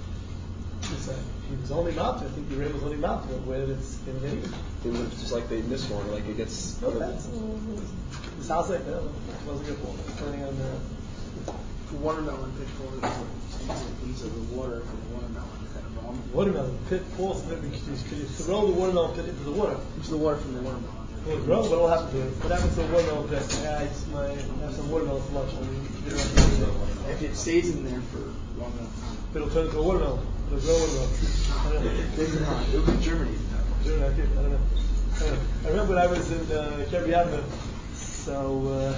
It's like, he was only mouth. I think the Yereim was only mouth where it's going to get eaten. Even if it's just like they miss one, like it gets. No, that's it sounds like that. It wasn't your fault. Depending on the Watermelon pitfall is like into the water for the watermelon. Is that wrong? watermelon pit falls. Could you throw the watermelon pit into the water? Into the water from the watermelon. Well, grow, what will happen to it? What happens to a watermelon pit? Yeah, I just my, have some watermelon for lunch. I mean, you don't have to do it. If it stays in there for long enough time. It'll turn into a watermelon. It'll grow watermelon. I don't know. Maybe not. It'll be Germany at that point. Sure, I did. I don't know. I don't know. I remember when I was in uh, Kiryat, so uh,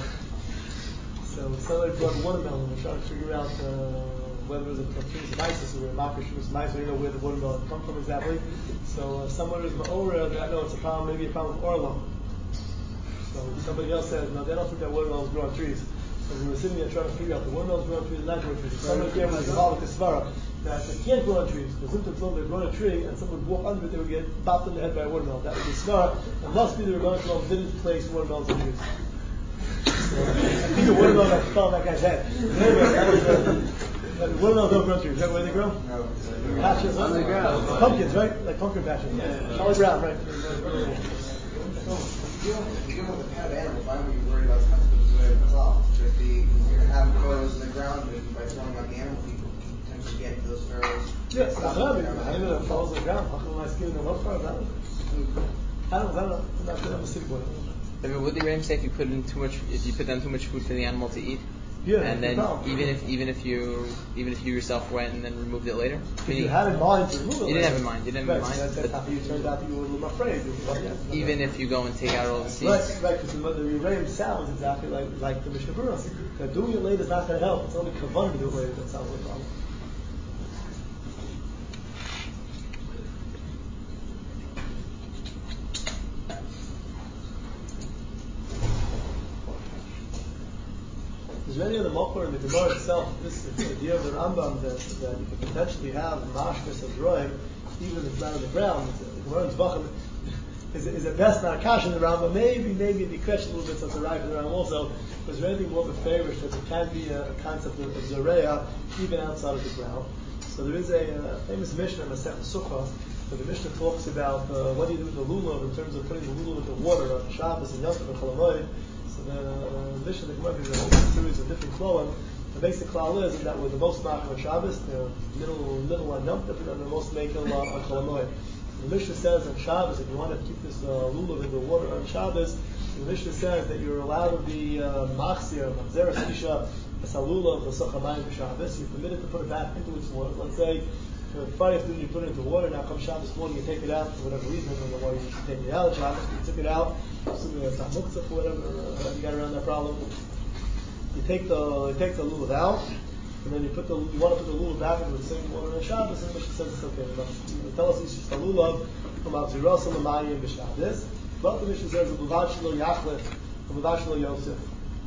so somebody brought watermelon. We're trying to figure out uh, whether it was a Tunis Mises or a Makish was Mises. We didn't know where the watermelon come from exactly. So uh, someone was Ma'ora that no, it's a problem. Maybe a problem with Orlo. So somebody else said, no, they don't think that watermelons grow on trees. So we were sitting there trying to figure out the watermelons grow on trees and not grow on trees. Somebody here was involved with the Svara that they can't grow on trees. Because if they grow on a tree and someone would walk under it, they would get bopped in the head by a watermelon. That would be Svara. It must be the Rebbeinu Shalom didn't place watermelons on trees. So I think the watermelon that fell on that guy's head. Anyway, that was, uh, What are those grow trees? Is that where they grow? No. Patches On the ground. Pumpkins, right? Like pumpkin patches. Yeah. On the ground, right? If you're dealing with a pet animal, why would you worry about the consequences of it itself? Because the, you're going to have furrows in the ground, and by throwing out the animal, you can potentially get into those furrows. Yes, that's what I mean. I know that falls on the ground. How come my skin in the low furrows? I don't know. I don't know. I'm not I'm a city boy. I mean, would the Ram say if you put in too much, if you put down too much food for the animal to eat? Yeah, and then no. even if even if you even if you yourself went and then removed it later, If you had in mind to remove it, you didn't have in mind. You didn't have in right, mind. That's how you turned out that you were a little afraid. Even if you go and take out all the seeds. Right, right. Because the Ram sounds exactly like like the Mishnah Berurah. That doing it later is not going to help. It's only kavanah to do it later that sounds like a problem. Is there any other makor in the Gemara itself, this idea of the Rambam that, that you could potentially have mashkas as roim, even if it's not on the ground? The Gemara in Zvachim is, is at best not a kash in the Rambam. Maybe, maybe it'd be question a little bit, so it's a right in the Rambam also. Is there anything more befarish that there can be a, a concept of, of Zoreya even outside of the ground? So there is a uh, famous Mishnah in Masechet Sukkah, where the Mishnah talks about uh, what do you do with the lulav in terms of putting the lulav into water on Shabbos and Yom Tov and Chol Hamoed. So the uh, Mishnah, the Gemara gives a whole series of different flowing. The basic klal is that we're the most makel on Shabbos, the middle middle on Yom Tov, and the most makel on Chol Hamoed. The Mishnah says on Shabbos, if you want to keep this uh, lulav in the water on Shabbos, the Mishnah says that you're allowed to be machzir, machzeres isha, a salulav, a sochamayim Shabbos. You're permitted to put it back into its water. Let's say for Friday afternoon you put it into water. Now comes Shabbos morning, you take it out for whatever reason. I don't know why you should take it out. Shabbos, you took it out. Assuming it's not muktzah for whatever uh, you got around that problem. You take the you take the lulav out, and then you put the you want to put the lulav back into the same water on Shabbos, and the Mishnah says it's okay. You tell us it's just a lulav from Avziras and Lamayim b'Shabbos. But the Mishnah says L'Bavad Shelo Yachlef, L'Bavad Shelo Yosef.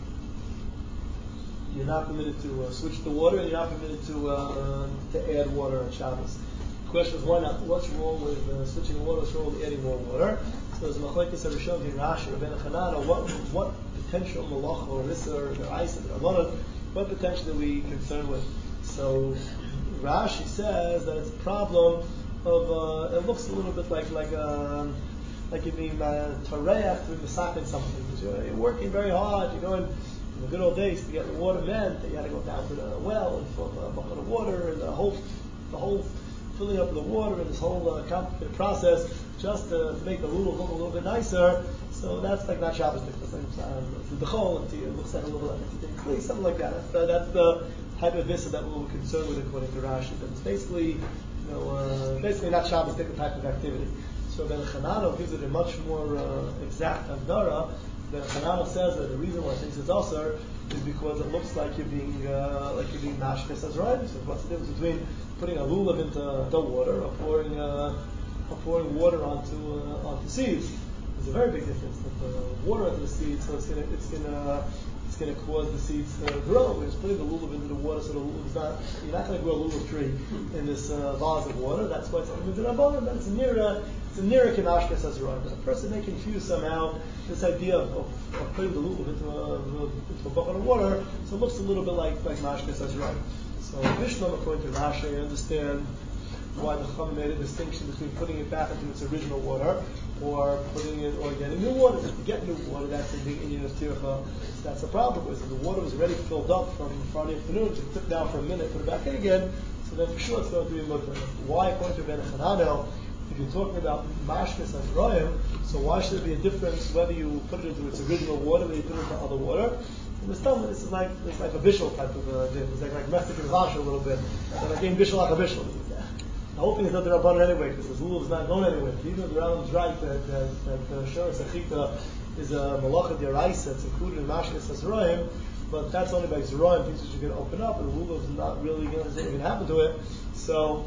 You're not permitted to uh, switch the water, and you're not permitted to uh, to add water on Shabbos. The question is, why not? What's wrong with uh, switching the water? What's wrong with adding more water? So there's a machlekes of Rishon in Rashi, Rabbeinu Chanana. What what potential malacha or rissa or deraisa or rabbanon? What potential are we concerned with? So Rashi says that it's a problem of uh, it looks a little bit like like um, like you're being uh, tareach to misaka something. You're, you're working very hard. You're going. In the good old days, to get the water meant that you had to go down to the well and fill a bucket of water, and the whole, the whole filling up of the water, and this whole uh, complicated process just to, to make the lulav look a little bit nicer. So that's like not Shabbos thing. It's like um, it's the chol. It looks like a little like something like that. That's the, that's the type of visa that we're concerned with according to Rashi. But it's basically, you know, uh, basically not Shabbos thing type of activity. So Ben Chanano gives it a much more uh, exact agdara. The Chanana says that the reason why he thinks it's usher is because it looks like you're being uh, like you're being mashkas as right. So what's the difference between putting a lulav into the water or pouring uh, or pouring water onto uh, onto seeds? There's a very big difference. With uh, water into the seeds, so it's gonna it's gonna it's gonna cause the seeds to grow. We're just putting the lulav into the water, so the lulav is not you're not going to grow a lulav tree in this uh, vase of water. That's why it's only the rabbanon. But it's a nearer it's a nearer kanashkas as right. But a person may confuse somehow this idea of, of, of putting the lulav into a, into a bucket of water, so it looks a little bit like like mashkas as right. So Mishnah, according to Rashi, I understand why the Chacham made a distinction between putting it back into its original water or putting it or getting new water. If you get new water, that's a big Indian of Tircha. That's a problem because if the water was already filled up from Friday afternoon, so it took down for a minute, put it back in again, so then for sure it's going to be mutter. Why, according to Ben Chananel, if you're talking about mashkas and royim, so why should there be a difference whether you put it into its original water or you put it into other water? In the Talmud, this is like it's like a bishul type of uh, thing. It's like like Mexican Vash a little bit. It's like game bishul like a bishul. The whole thing is not the Rabbanon anyway, because this lulav is not going anywhere. Even if the Rambam's right that that, that uh, Shor Sechita is a malacha deraisa, it's included in mashkas hasroim, but that's only by zeroim. Things which are going to open up, and the lulav is not really going to anything happen to it. So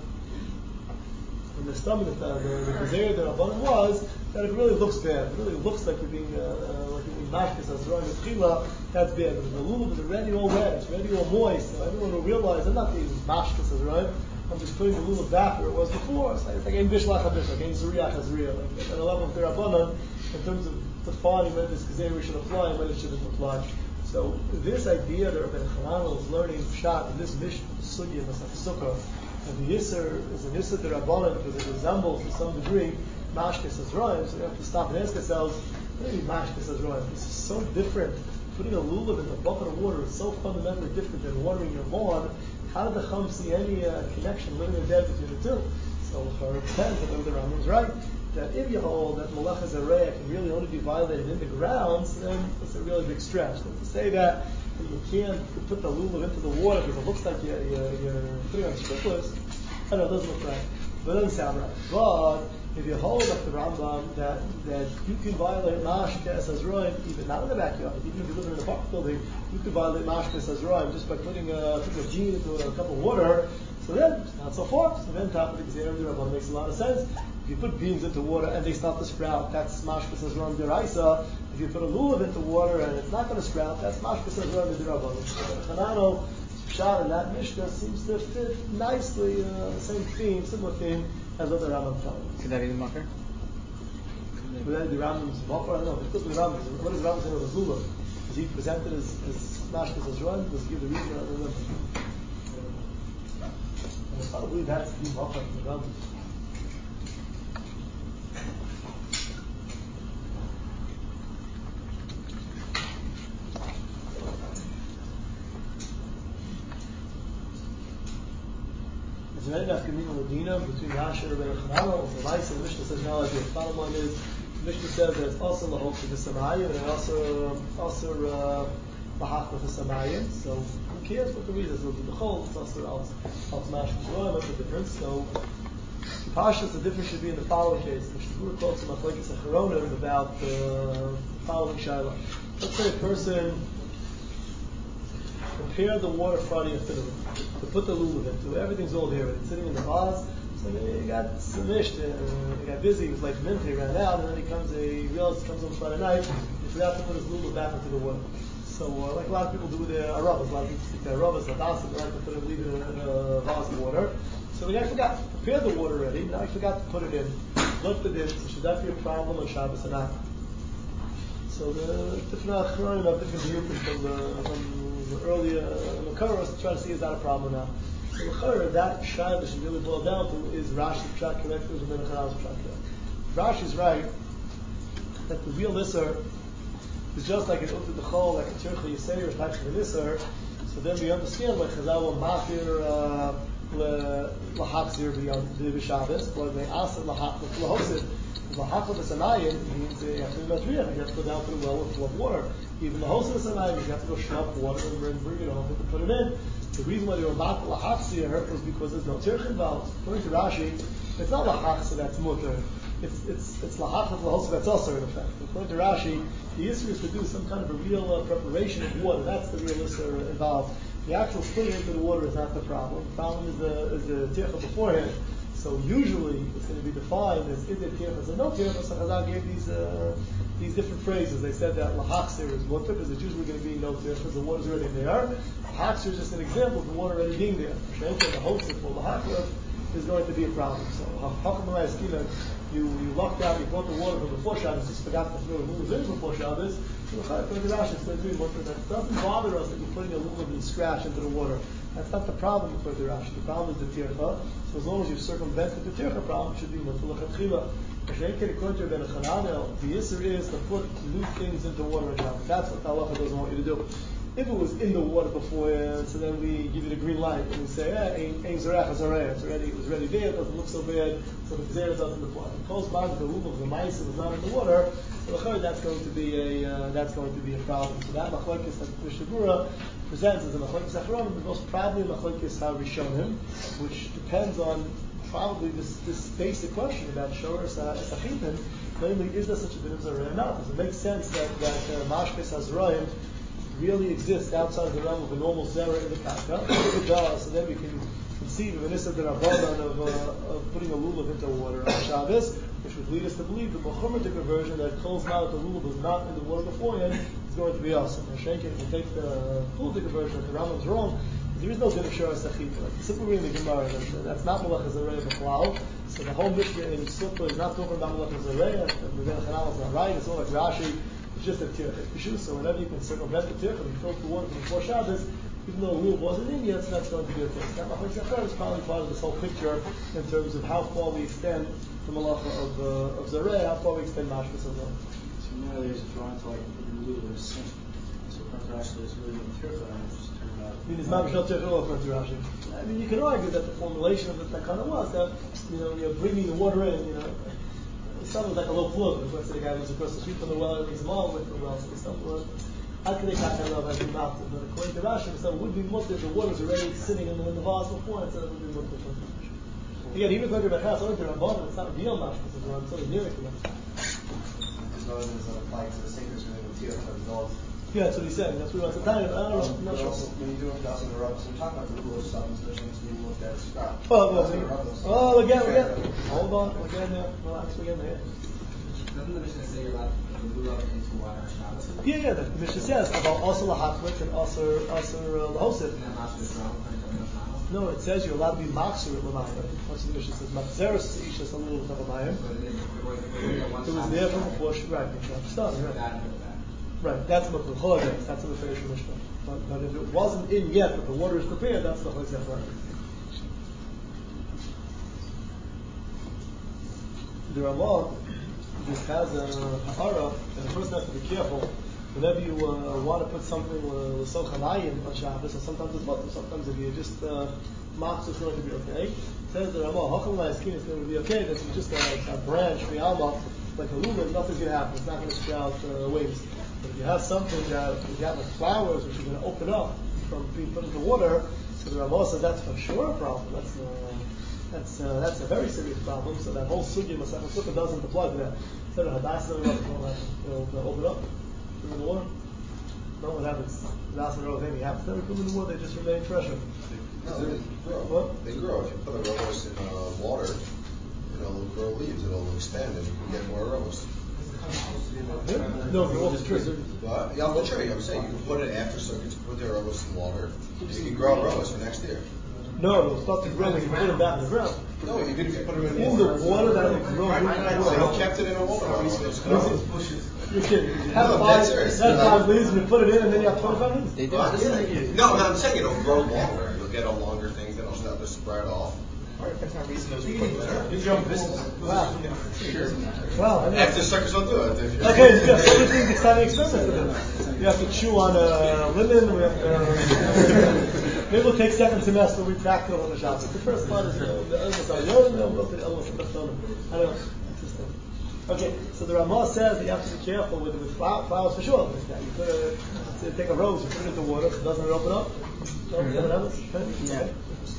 in the stomach, the the, the gezerah that Rabbanon was that it really looks bad. It really looks like you're being uh, uh, like you're being mashkas hasroim with chila. That's bad. Because the lulav is already all wet. It's already all moist. So everyone will realize I'm not being mashkas hasroim. I'm just putting the lulav back where it was before. It's like it's like ein bishlach habish, like ein zuriyach hazriyah, like at the level of the Rabbanon in terms of defining when this gezerah should apply and when it shouldn't apply. So this idea that Rabbi Chananel is learning Pshat in this Mishnah, the Sugya, the Sukkah, and the Yisr is an Yisr D'Rabbanan because it resembles to some degree Mashkes Azroim, so we have to stop and ask ourselves, what do you mean Mashkes Azroim? This is so different. Putting a lulav in a bucket of water is so fundamentally different than watering your lawn. How did the Chum see any uh, connection, living or dead, between the two? So it depends, I think the Rambam is right, that if you hold that Malach Zareh can really only be violated in the grounds, then it's a really big stretch. So to say that you can't put the lulav into the water because it looks like you're, you're, you're putting on sprinklers, I know it doesn't look right, but it doesn't sound right. But if you hold up the Rambam that, that you can violate Mashkes Azroim, even not in the backyard, even if you live in an apartment building, you can violate Mashkes Azroim just by putting a, putting a gene into a cup of water. So then, it's not so far. So then, top of the Gzeir the Rambam makes a lot of sense. If you put beans into water and they start to sprout, that's Mashkes Azroim Deraisa. If you put a lulav into water and it's not going to sprout, that's Mashkes Azroim Derabbanan. So Chananel, Pshat in that Mishnah seems to fit nicely, uh, the same theme, similar theme as what the Rambam telling us. Could that be the Makar? But then the Rambam's Makar, I don't know. If it's the Rambam, what does the Rambam say with the lulav? Is he presented as, as Mashkes Azroim? Does he give the reason? I don't know. I don't believe that's the Makar of the Rambam. Is there any nafkamina ladina between Rashi and Rabbi Chananel? Or the Maisa, the Mishnah says now, like the bottom one is, the Mishnah says that it's also lahok to the Samayim and also also lahak with the Samayim. So who cares what the reason is? It'll be the whole. It's also al smash b'zroim. What's the difference? So Pashas, the difference should be in the following case. The Mishnah quotes some machlekes acharonim about the following shaila. Let's say a person prepare the water for the affinity, to put the lulav into. Everything's all there. It's sitting in the vase. So he got finished, uh, he got busy, he was like mint, he ran out, and then he comes, he realizes, he comes home Friday night, he forgot to put his lulav back into the water. So, uh, like a lot of people do with their arabas, a lot of people stick their arabas, ladasa, they like to put it, leave it in, in a vase of water. So the guy forgot, prepared the water ready, now he forgot to put it in, left it in, so should that be a problem on Shabbos or not? So the different achronim have different views from the, from the earlier Makaros to try to see is that a problem or not. So the that shayla that should really boil down to is Rashi's Pshat correct or Rabbi Chananel's Pshat correct. Rashi's right that the real Isser is just like an Uta B'chol, like a Tircha Yisrael, or type of an Isser. So then we understand why Chazal will mafir lahachzir b'Shabbos, or they ask lahachzir. Lahachzir b'Samayim means you have to do matriach, you have to go down to the well with full of water. Even the host of the Samayim, you have to go shove water and bring, bring it home to put it in. The reason why they were mat lahachzir was because there's no tirch involved. According to Rashi, it's not lahachzir that's mutter. It's it's it's lahachzir lahachzir that's also in effect. According to Rashi, the issue is to do some kind of a real uh, preparation of water. That's the real issue involved. The actual putting into the water is not the problem. The problem is the is the tircha beforehand. So usually it's going to be defined as is it tircha or no tircha. So Chazal gave these uh, these different phrases. They said that lahachzir is mutter because it's usually going to be no tircha because the water's already there. Lahachzir is just an example of the water already being there. The host for lahachzir is going to be a problem. So how come I schema? You you lucked out, you brought the water from before Shabbos, just forgot to throw the lulav in before Shabbos. So according to Rashi, it's going to be mutter. That doesn't bother us that you're putting a lulav and scratch into the water. That's not the problem according to Rashi. The problem is the tircha. So as long as you've circumvented the tircha problem, it should be mutter l'chatchila. According to Rabbi Chananel, the issur is to put new things into water on Shabbos. That's what the halacha doesn't want you to do. If it was in the water before, so then we give you the green light and we say, eh, ein zerach hazareh. It's already, it was already there. It doesn't look so bad. So the gzeira doesn't apply. If it calls back the lulav of the mice was not in the water, so that's going to be a uh, that's going to be a problem. So that machlokes that Mishnah Berurah presents as a machlokes achronim, but most probably a machlokes harishonim, which depends on probably this this basic question about shorer sachitim. Namely, is there such a din of zareh or not? Does it make sense that that uh, mashkes hazroim really exists outside of the realm of a normal zera in the karka? If it does, so then we can conceive of an issa d'Rabbanan of, uh, of putting a lulav into water on Shabbos, which would lead us to believe the Mohammedan version that calls now that the lulav was not in the water beforehand is going to be awesome. And Shenkin, if we take the full version that the Rambam's wrong, there is no din of shara sachita. Like the simple reading of the Gemara, that, that's not malach hazarei b'chlal. So the whole Mishnah in Sukkah is not talking about malach hazarei. The Rebbe Chananel is not right. It's all like Rashi. It's just a tirchah issue, so whenever you can circumvent the tirchah and you filter the water from before Shabbos, even though a rule wasn't in yet, it's not going to be a thing. That Machlokes Zachar is probably part of this whole picture in terms of how far we extend the malacha of uh, of Zareh, how far we extend mashmas of them. So nowadays, if you want to like do the sink, so Rashi is really a tircha, and it's just turned out. I mean, it's not Mishal Tirchah or Rashi. I mean, you can argue that the formulation of the takana was that, you know, you're bringing the water in, you know. It sounds like a low flow. Let's say the guy lives across the street from the well, and brings them all with the well, so it's something. I can make that love every mouth, but according to Rashi, so it would be mutter. The water's already sitting in the, in the vase before, and so it would be mutter. Again, even according to Rashi, only to Rabban, it's not real mashmas as well. It's only near it to them. There's no evidence that applies to the sinkers when they tirchah as well. Yeah, that's what he's saying. That's what he wants to tell you. I don't know. I'm not But sure. also, when you do it without the rubs, we're talking about the rule of substitution, so we looked at sprout. Oh, well, oh, again, again. Hold on, again, yeah. Relax, again, yeah. Doesn't the Mishnah say you're allowed to put the lulav into water on Shabbos? Yeah, yeah. The Mishnah says about also lahachlit and also also lahosif. Isn't that not just wrong? No, it says you're allowed to be makser at l'mayim. What's the Mishnah says? Makzeres ishas a little bit of l'mayim. It was there from before. Right, it's not right. Right, that's what the Chol is. That's what the Ferish Mishnah. But, but if it wasn't in yet, but the water is prepared, that's the Chol Zephyr. The Ramah just has a ha'ara, and the person has to be careful. Whenever you uh, want to put something with uh, sochamayim on Shabbos, or sometimes it's mutter, sometimes if you just uh, marks, it's going to be okay. It says the Ramah, Hakam la'askin is going to be okay. That you just uh, a branch, the alma, like a lulav, nothing's going to happen. It's not going to sprout uh, wings. But if you have something that, if you have like flowers which are going to open up from being put into water, so the Ramah says that's for sure a problem. That's uh, that's uh, that's a very serious problem. So that whole sugya Masechah Sukkah doesn't apply to that. Instead of hadassah, they'll, they'll open up in the water. No, what happens? Hadassah or anything happens. Never come in the water. They just remain fresher. No, they grow. What? They grow. If you put a rose in uh, water, it'll grow leaves. It'll expand and you can get more rose. Yeah? No, the off the tree. What? Yeah, off the tree. I'm saying you can put it after circuits, put the rose in water. You can grow rose for next year. No, it'll start to grow when you put them back in the ground. No, you can put them in, In water. the water that will grow. So he kept it in the water. You're kidding. You have No, five, that's serious. have five leaves and you put it in and then you have twenty-five leaves? They do. Well, yeah. No, no, I'm saying it'll grow longer. You'll get a longer thing that'll start to spread off. That's not reason those we put there. Wow. Wow. I mean, After circus will do it. If you- okay, you have everything exciting experiments to do. You have to chew on a lemon. We have to, uh, maybe we'll take second semester, we'll be practical on the Shabbos. The first part is uh, the elements are young, then we'll go to the elements of the Tefillah. I don't know. Interesting. Okay, so the Ramah says that you have to be careful with, with flower, flowers for sure. Like that. You put a, so you take a rose, you put it into water, so doesn't it open up? No, mm-hmm. What happens? Okay. Yeah.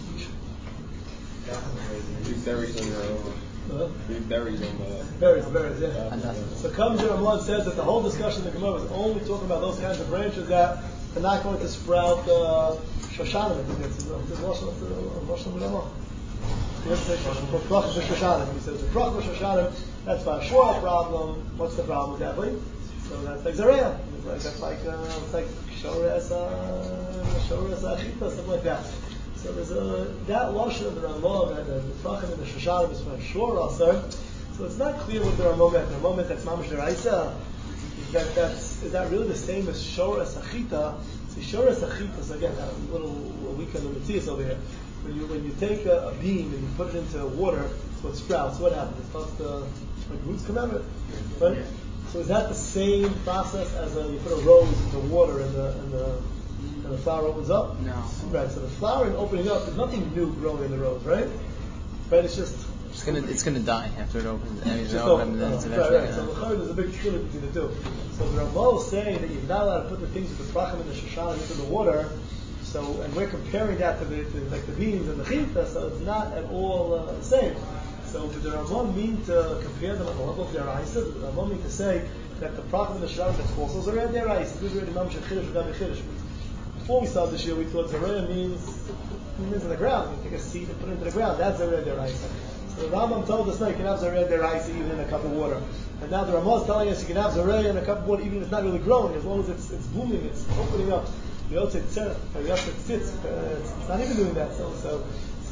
Big berries on the Uh-huh. big berries on the Berries, berries, yeah. Fantastic. So comes the Ramah and says that the whole discussion in the Gemara is only talking about those kinds of branches that are not going to sprout uh, Shoshanim. I think that's it's a Rosh Hashanah. He says Shoshanim. He says the Prach Shoshanim. That's by sure a problem. What's the problem with that? Like? So that's like Zareya. It's like that's like uh, it's like Shores Shores Achita, something like that. So there's a that lashon of the Ramah that the Prachim and the Shoshanim is for sure also. So it's not clear what the Ramah meant. The Ramah meant that's Mamash Deraisa. Is that that's is that really the same as Shores Achita? See, Shores Achita. So again, a little a weak on the Matthias over here. When you when you take a, a bean and you put it into water, so it sprouts. What happens? It starts to like roots come out of it, right? So is that the same process as a, you put a rose into water and the and the and the flower opens up? No. Right. So the flower and opening up, there's nothing new growing in the rose, right? Right. It's just It's gonna it's gonna die after it opens. I mean, it's it just opens open. and then it's Uh, eventually right, right. So gonna- the there's a big difference between the two. So the Ramah is saying that you're not allowed to put the things with the prachim and the shoshanim into the water. So, and we're comparing that to the to like the beans and the chita, so it's not at all uh, the same. So, did the Ramah mean to compare them at the level of their Isa? Did the Ramah mean to say that the prachim and the shoshanim that's also Zareh their Isa? This is already mamash chiddush v'gam chiddush. Before we started this year, we thought Zareh means it means in the ground. You take a seed and put it into the ground. That's Zareh their Isa. So the Rambam told us no, you can have Zareh their Isa even in a cup of water. And now the Ramah is telling us you can have Zareh in a cup of water even if it's not really growing, as long as it's it's blooming, it's opening up. The Yotzei Tzerach, the Yotzei Tzitz, it's not even doing that. So, so, so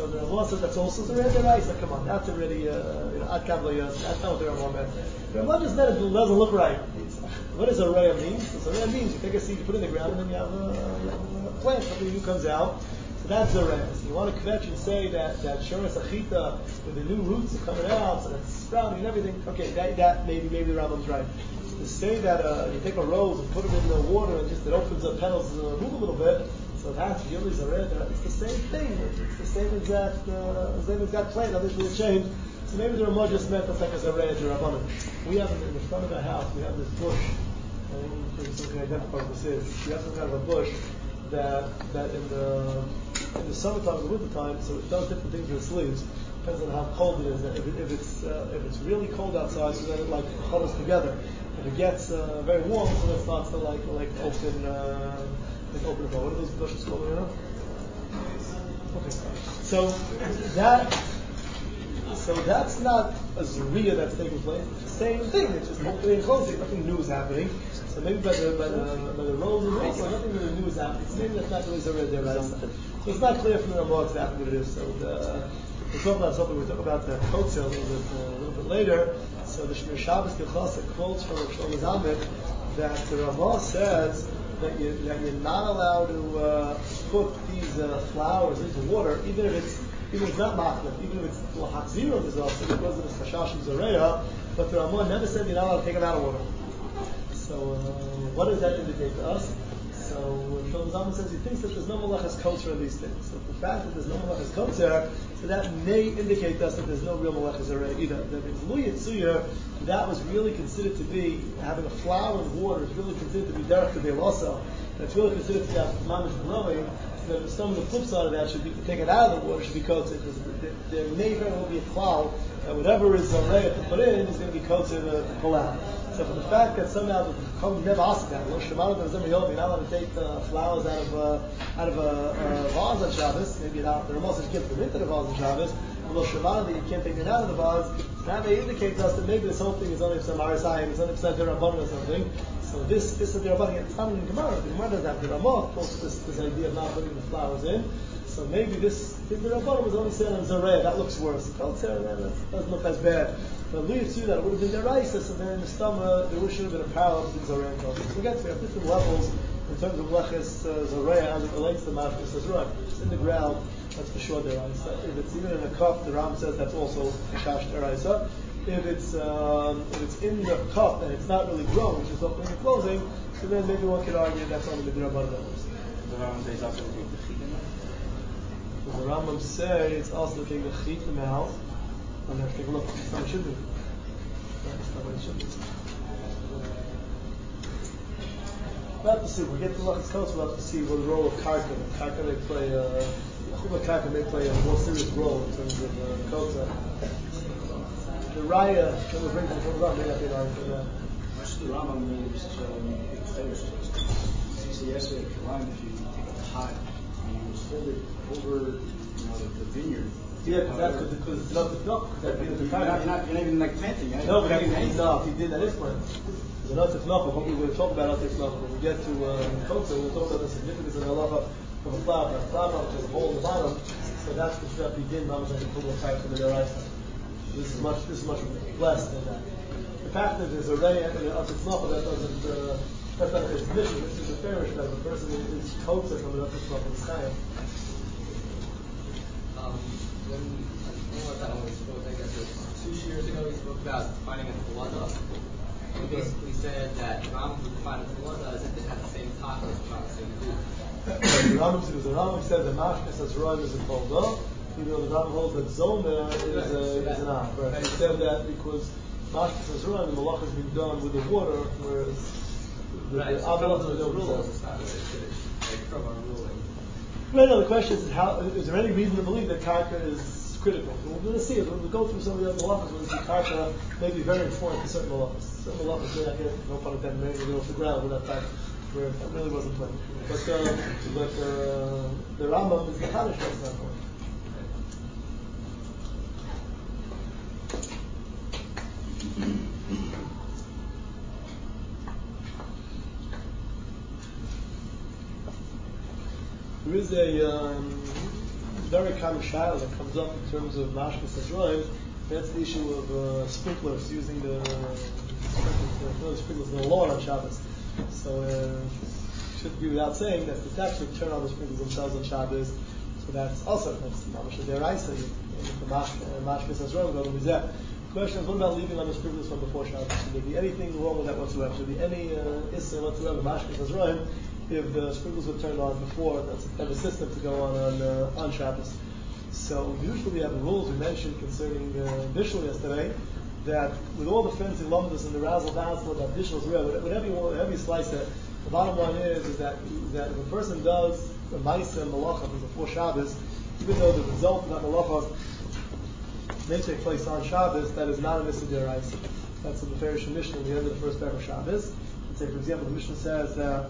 So the Ramah says that's also the Red Deraisa. Come on, that's already uh, you know Ad Kabla Yos. That's not what the Ramah meant. The Ramah just meant it doesn't look right. It's, what does a Raya mean? So Raya means you take a seed, you put it in the ground, and then you have a, you have a plant. Something new comes out. So that's the Raya. So you want to kvetch and say that that Shoras Achita with the new roots are coming out, so that's sprouting and everything. Okay, that, that maybe maybe the Rambam's right. To say that uh, you take a rose and put it in the water and just it opens up petals and uh, move a little bit. So that's really Zareh. It's the same thing. It's the same exact, uh, same exact plant. Nothing's really changed. So maybe the Ramah just meant that's like a Zareh to Rabbanim. We have in the front of our house, we have this bush. I don't think some can identify what this is. We have some kind of a bush that that in the in the summertime and the wintertime, so it does different things with its leaves. Depends on how cold it is. If, it, if it's uh, if it's really cold outside, so then it like huddles together. If it gets uh, very warm, so then it starts to like like open. Uh, Like open it. What are those bushes called? You know? Okay. So that, so that's not a zuriya that's taking place. It's the same thing. It's just opening and closing. Nothing new is happening. So maybe by the by the by the rose and also nothing really new is happening. So maybe that's not really zuriya there, right? So it's not clear from the Ramah exactly what it is. So the, we'll talk about something. We'll talk about the Kotzer a little bit uh, a little bit later. So the Shmir Shabbos Gechasa quotes from Shlomo Zalman that the Ramah says that, you, that you're not allowed to uh, put these uh, flowers into water, even if it's even if it's not machlef, even if it's lahachzira also because of the chashash and zareya. But the Ramah never said you're not allowed to take them out of water. So uh, what does that indicate to us? So Shlomo Zalman says he thinks that there's no malachas kosher in these things. So the fact that there's no malachas kosher, so that may indicate to us that there's no real malachas zareya either. That means lu yitzuya, that was really considered to be having a flower in water is really considered to be derech to beilasa. That's really considered to be mamish growing. So that some of the flip side of that should be to take it out of the water should be kosher, because there may very well be a cloud that whatever is zareya to put in is going to be kosher to, to pull out. So for the fact that somehow the never asked that, you're not allowed to take the flowers out of uh, out of a, a vase on Shabbos. Maybe not, the Ramah says give them into the vase on Shabbos. Although Shemana that you can't take them out of the vase, that may indicate to us that maybe this whole thing is only some Arisayim, it's only some Rabbanim or something. So this this is the Rabbanim. It's not in the Gemara. The Gemara doesn't have the Ramah. Of course, this this idea of not putting the flowers in. So maybe this the Rabbanim was only saying on Zareh. That looks worse. The Kotzer, that doesn't look as bad. But Lu Yitzu, that it would have been Deraisa, so then in the Stamra, there should have been a parallel between Zareh and Kotzer. So again, we have different levels in terms of Leches uh, Zareh as it relates to Mashkas Azrah. If it's in the ground, that's for sure Deraisa. If it's even in a cup, the Ram says that's also Kashash Deraisa. If it's um, if it's in the cup and it's not really grown, which is opening and closing, so then maybe one could argue that's only the Rabbanim. The Rambam says also to take the chitim out. Does the Rambam say it's also to take the chitim out? I'm going to take a look. That's not what it should be. That's not what it should be. We'll have to see. We'll get to Lachas Kotzer, we'll have to see what the role of Karka. Karka may play a Chumah Karka may play a more serious role in terms of uh, Kotzer. The Raya that we bring to the Chumah may not be an argument for that. Actually, the Rambam made such a big finish to it. As you said yesterday, if you want, if you take up the hot and you hold it over, you know, the, the vineyard. Yeah, because that's because it's not the no, because that You're not, you're not, you're not even like planting, right? no, but he, no, if he did that is planting. The Notif Nochel, hopefully we're going to talk about Notif Nochel when we get to uh, Kotzer, we'll talk about the significance of the halacha of a flower. A flower has a hole in the bottom, so that's the step he did. Mamash like a pull of type from the Deraisa. This is much, this is much less than that. The fact that there's a ray in the Notif Nochel, that doesn't, uh, that's not his mission. This is a farish that the person is Kotzer from the Notif Nochel is Chayim. Um, when I don't know what that one we spoke, I guess it was two years ago, we spoke about finding a Tawada. We basically said that Rambam would find a Tawada as if they had the same topic, about the same food. The Rambam says the Rambam said that Mashkas Azra'im is a Tawada, even though the Rambam holds that Zomer is, Right, a, so is that, an Av. Right? He said that because Mashkas Azra'im, the Malach has been done with the water, whereas the, right, the so from Av those is rules, it's not really Kiddush, like from our ruling. Right, no, the question is, how, is there any reason to believe that Karka is critical? We're going to see it. When we go through some of the other malachas, we'll see Karka may be very important to certain malachas. Certain malachas may not get, no pun intended, may get off the ground with that fact, where it really wasn't playing. But, uh, but uh, the Rambam is the Kaddish of that point. There is a um, very common shadow that comes up in terms of mashkas Hazroim. That's the issue of uh, sprinklers, using the uh, sprinklers, sprinklers in the lawn on Shabbos. So uh, it should be without saying that the actually turn on the sprinklers themselves on Shabbos. So that's also, that's mamash deraisa. The mashkas Hazroim go to Mizeh. The question is, what about leaving on the sprinklers from before Shabbos? Should there be anything wrong with that whatsoever? Should there be any uh, issa whatsoever, mashkas Hazroim, if the sprinklers were turned on before? That's a kind of a system to go on on, uh, on Shabbos. So usually we have the rules we mentioned concerning uh, Bishul yesterday, that with all the fancy lumdus and the razzle dazzle about Bishul's real, whatever you want, whatever you slice it, the bottom line is, is that, is that if a person does a Maisa Malacha before Shabbos, even though the result of that Malacha may take place on Shabbos, that is not a Misa D'Oraisa. That's the Meferish Mishnah at the end of the first pair of Shabbos. Let's say, for example, the Mishnah says that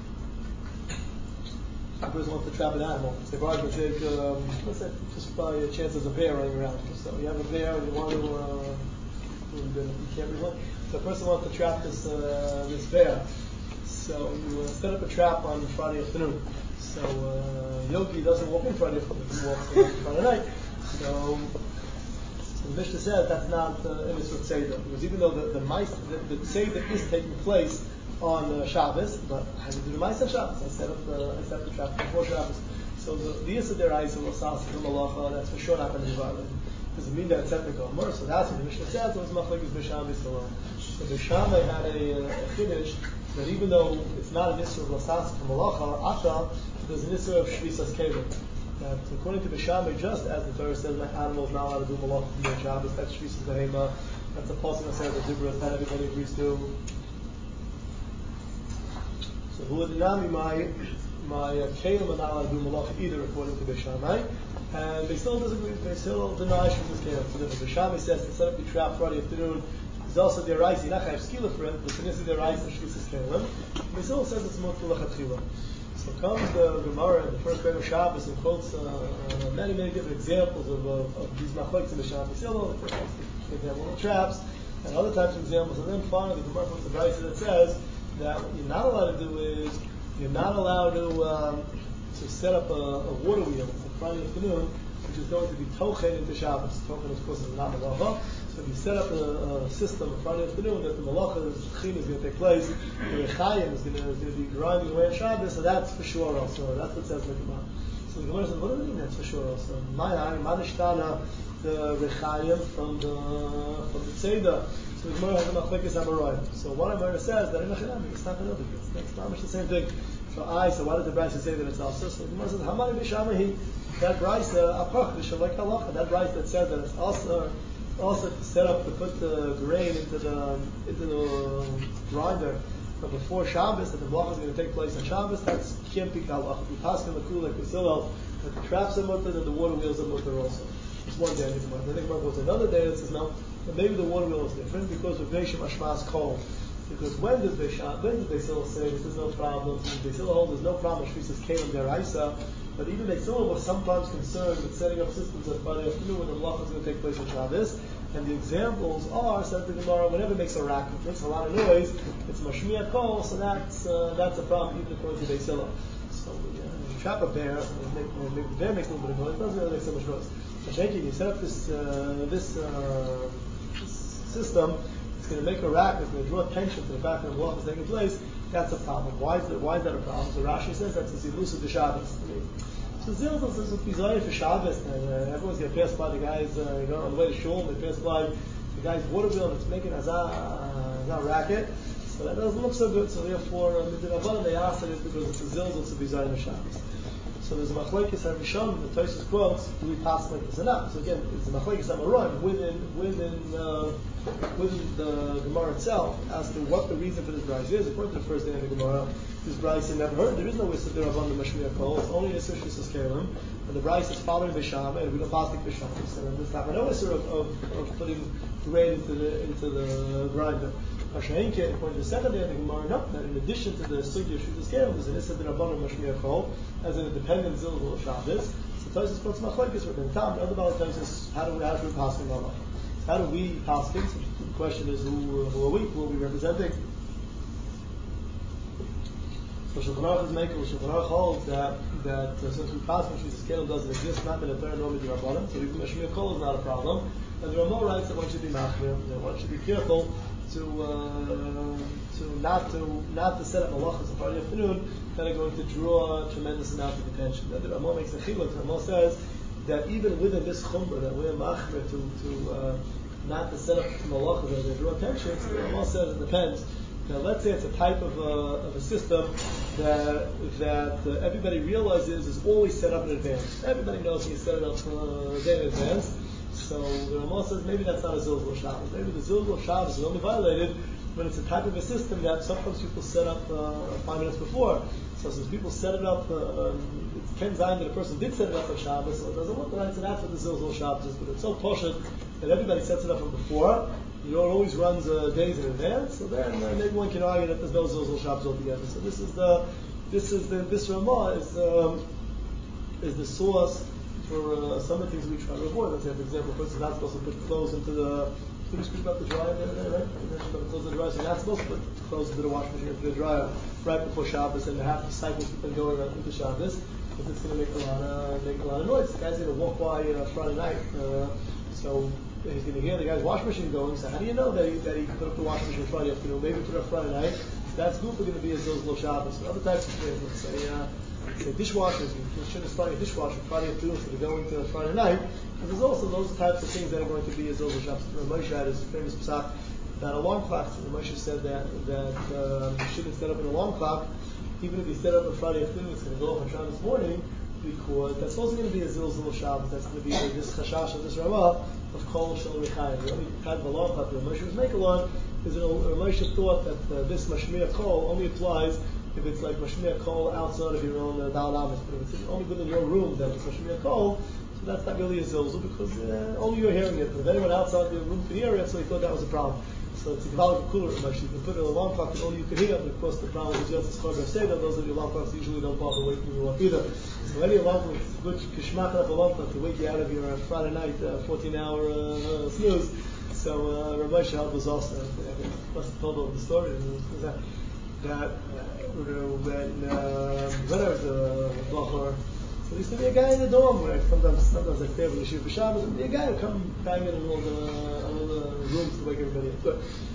a person wants to trap an animal. Say, for argument's sake, um, let's say, just by a chance there's a bear running around. So you have a bear and you want to, uh, you can't really. So a person wants to trap this uh, this bear. So you uh, set up a trap on Friday afternoon. So uh, Yogi doesn't walk in Friday afternoon, he walks in Friday night. So, so the Mishnah says that's not uh, in this Seder. Because even though the, the, mice, the, the Seder is taking place on uh, Shabbos, but I didn't do the Ma'aseh Shabbos. I set up the I set up the trap before Shabbos. So the the Yisra Deraisa will sas the Malacha. That's for sure not going to be violated. Doesn't mean that it's ethical Gomer. So that's what the Mishnah says. It was Machlekes Beishamai Salon. So Beishamai had a, a chiddush that even though it's not an Yisra of Lasas for Malacha, Ata, there's an Yisra of Shvisas Kelim. That according to Beishamai, just as the Torah says, my animal is not allowed to do Malacha from Shabbos. That's Shvisas Behema. That's a pasuk that says the Dibra that everybody agrees to. So who would deny me my my kelim and not do malach either according to Beishamai, and they still disagree. They still deny Shvisas kelim. So the Beishamai says to set up your trap Friday afternoon is also the Raisa. You're not going to have skila for it, but this is the Raisa Shvisas kelim. They still says it's mutter lachatchila. So comes the Gemara in the first grade of Shabbos and quotes uh, uh, many many different examples of, of, of these machlokes in the Shabbos. They have little traps and other types of examples, and then finally the Gemara quotes the Raisa that says that what you're not allowed to do is you're not allowed to um, to set up a, a water wheel on Friday afternoon, which is going to be tochen into Shabbos. Tochen, of course, is not malacha. So if you set up a, a system on Friday afternoon that the malacha is chin is going to take place, the rechayim is going to, is going to be grinding away on Shabbos, so that's for sure also. That's what it says in the Gemara. So the Gemara says, what do you mean that's for sure also? My manishtana the rechayim from the from the tzeda. So the Gemara has a machlekes amoraim. So one Gemara says that in Mechanami it's not going to be. It's not much the same thing. So I, so why does the Brisa say that it's also? So the Gemara says, Hamani b'shamahi. That Brisa, apach b'shalek halacha. That Brisa that says that it's also also to set up to put the grain into the into the grinder. But before Shabbos, that the malacha is going to take place on Shabbos, that's kimpik halacha. We pass in the kul like Basilel that the traps are mutter and the water wheels are mutter also. It's one day. I think the Gemara goes another day that says no. But maybe the water wheel is different because of Beishim Ashmas Kol. Because when does Beishim, when does Beisil say this is no problem? Beisil holds there's no problem. Shvisas Kelim Deraisa, but even Beisil was sometimes concerned with setting up systems that Friday afternoon when the malacha is going to take place on Shabbos. And the examples are said the Gemara whenever it makes a racket, it makes a lot of noise. It's Mashmiya Kol, so that's uh, that's a problem even according to Beisil. So uh, you trap a bear, make, make the bear make a little bit of noise. It doesn't really make so much noise. But you set up this uh, this. Uh, system, it's going to make a racket, it's going to draw attention to the fact that the malacha is taking place, that's a problem. Why is that, why is that a problem? So Rashi says that's the Zilus of the Shabbos. So Zilus is a bizarre for Shabbos, and uh, everyone's going to pass by the guys, uh, you know, on the way to shul, they pass by the guy's water wheel that's making a zah racket. So that doesn't look so good, so therefore, um, they asked it because it's a Zilus, it's a bizarre for Shabbos. So there's a machlekes harishon. The Tosfos quotes, do we pass like this or not? So again, it's a machlekes amoraim within within uh, within the Gemara itself as to what the reason for this brayso is. According to the first day of the Gemara, this brayso never heard. There is no Yisra D'Rabbanan the Mashmiya Kol. It's only Yisra Shvisas Kelim, and the brayso is following Beishamai, and we don't pass like Beishamai. So there's not no Yisra of, of, of putting grain into the into the grinder. According to the second day of the Gemara, no, that in addition to the Sugya of Shvisas Kelim, there's an Yisra D'Rabbanan Mashmiya Kol as an independent zilzul of Shabbos. So Tosfos quotes machlekes with the Tam. The other about Tosfos, how do we how do we pass in Allah? How do we pass in? So the question is, who, who are we? Who are we representing? So Shulchan Aruch is making, Shulchan Aruch holds that, that uh, since we pass when Shvius Kelim doesn't exist, not in the Torah nor in the Rabbanim, so even Mashmiach Kol is not a problem. And the Ramah writes that one should be machmir, that one should be careful to uh, to not to not to set up malachas on Friday afternoon that are going to draw a tremendous amount of attention. That the Ramah makes a chiluk. The Ramah says that even within this chumrah that we're machmir to to uh, not to set up malachas that they draw attention. So the Ramah says it depends. Now, let's say it's a type of a, of a system that that uh, everybody realizes is always set up in advance. Everybody knows you set it up uh, a day in advance. So the Ramah says maybe that's not a Zilzal Shabbos. Maybe the Zilzal Shabbos is only violated when it's a type of a system that sometimes people set up uh, five minutes before. So since people set it up, uh, um, it can sign that a person did set it up on Shabbos, so it doesn't look like, so that's what the Zilzal Shabbos is. But it's so poshut that everybody sets it up from before. You know, it always runs uh, days in advance. So then uh, maybe one can argue that there's no Zilzal Shabbos altogether. So this is the, this is the, this Ramah is um, is the source for uh, some of the things we try to avoid. Let's say, for example, a person's not supposed to put clothes into the. Did we speak about the dryer the other day, right? We mentioned about the clothes in the dryer. So you're not supposed to put clothes into the wash machine, into the dryer right before Shabbos, and have the cycle keep on going right into Shabbos, because it's going to make a lot of make a lot of noise. The guy's going to walk by uh, Friday night, uh, so he's going to hear the guy's wash machine going. So how do you know that he, that he put up the wash machine Friday afternoon? Maybe put it up Friday night. So that's good. We're going to be a Zilzal Shabbos. So other types of things. Let's say. Uh, Say dishwashers, you shouldn't start a dishwasher Friday afternoon, so they go into Friday night. But there's also those types of things that are going to be a Zilzal Shabbos. Moshe had his famous psak about alarm clocks. And Moshe said that that um, you shouldn't set up an alarm clock, even if you set up on Friday afternoon, it's going to go off on Shabbos morning, because that's also going to be a Zilzal Shabbos. That's going to be this chashash of this Ramah of Kol Shel Rechayim. The only kind of alarm clock that Moshe was making on is that Moshe thought that uh, this Mashmiach Kol only applies if it's like Mashmiach Kol outside of your own uh, Dal Amis. But if it's only within your room that it's Mashmiach Kol, so that's not really a Zilzal, because uh, only you're hearing it. But if anyone outside the room could hear it, so he thought that was a problem. So it's a Gvaldik cooler. You can put an alarm clock that only you can hear, but of course the problem is just as far as I say that those are the alarm clocks usually don't bother waking you up either. So any alarm clock, it's a good kishmak enough alarm clock to wake you out of your uh, Friday night uh, fourteen hour uh, snooze. So uh, Rabbi Shahab was also, I must have told over the story, that, that uh, when, uh, when I was a Bachor, so there used to be a guy in the dorm where sometimes, sometimes like there with the Yeshiva B'Shabbos, there would be a guy who would come banging in all the, all the rooms to wake everybody up.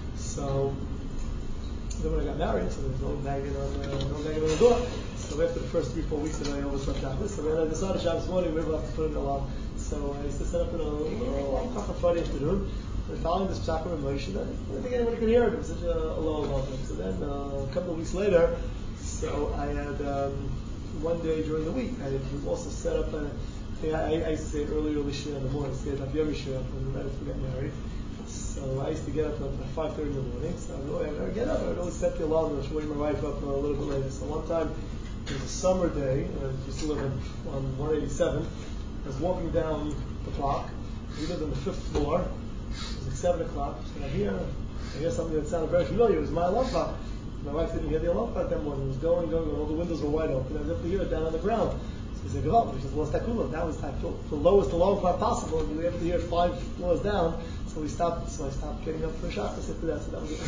So then when I got married, so there was no banging on the, no banging on the door. So after the first three, four weeks that I overslept Shabbos, so then I decided Shabbos morning we were have to put in an alarm. So I used to set up in a little alarm clock on Friday afternoon. I was following this psak of Moshe, and I didn't think anyone could hear it. It was such a, a low alarm. So then uh, a couple of weeks later, so I had um, one day during the week, I had also set up a, I, I used to say early, early shir in the morning, say it up Yom Shir when right after we got married. So I used to get up at five thirty in the morning. So I would I'd get up, I would always set the alarm and wake my wife up a little bit later. So one time, it was a summer day, and I used to live on one eighty-seven. I was walking down the block. We lived on the fifth floor. It was like seven o'clock. So I hear, I hear something that sounded very familiar. It was my alarm clock. My wife didn't hear the alarm clock that morning. It was going, going, going. All the windows were wide open. I was able to hear it down on the ground. So I said, "Oh, we just lost that cooler." That was like the lowest alarm clock possible. We were able to hear it five floors down. So we stopped. So I stopped getting up for Shabbos after that. So that was it.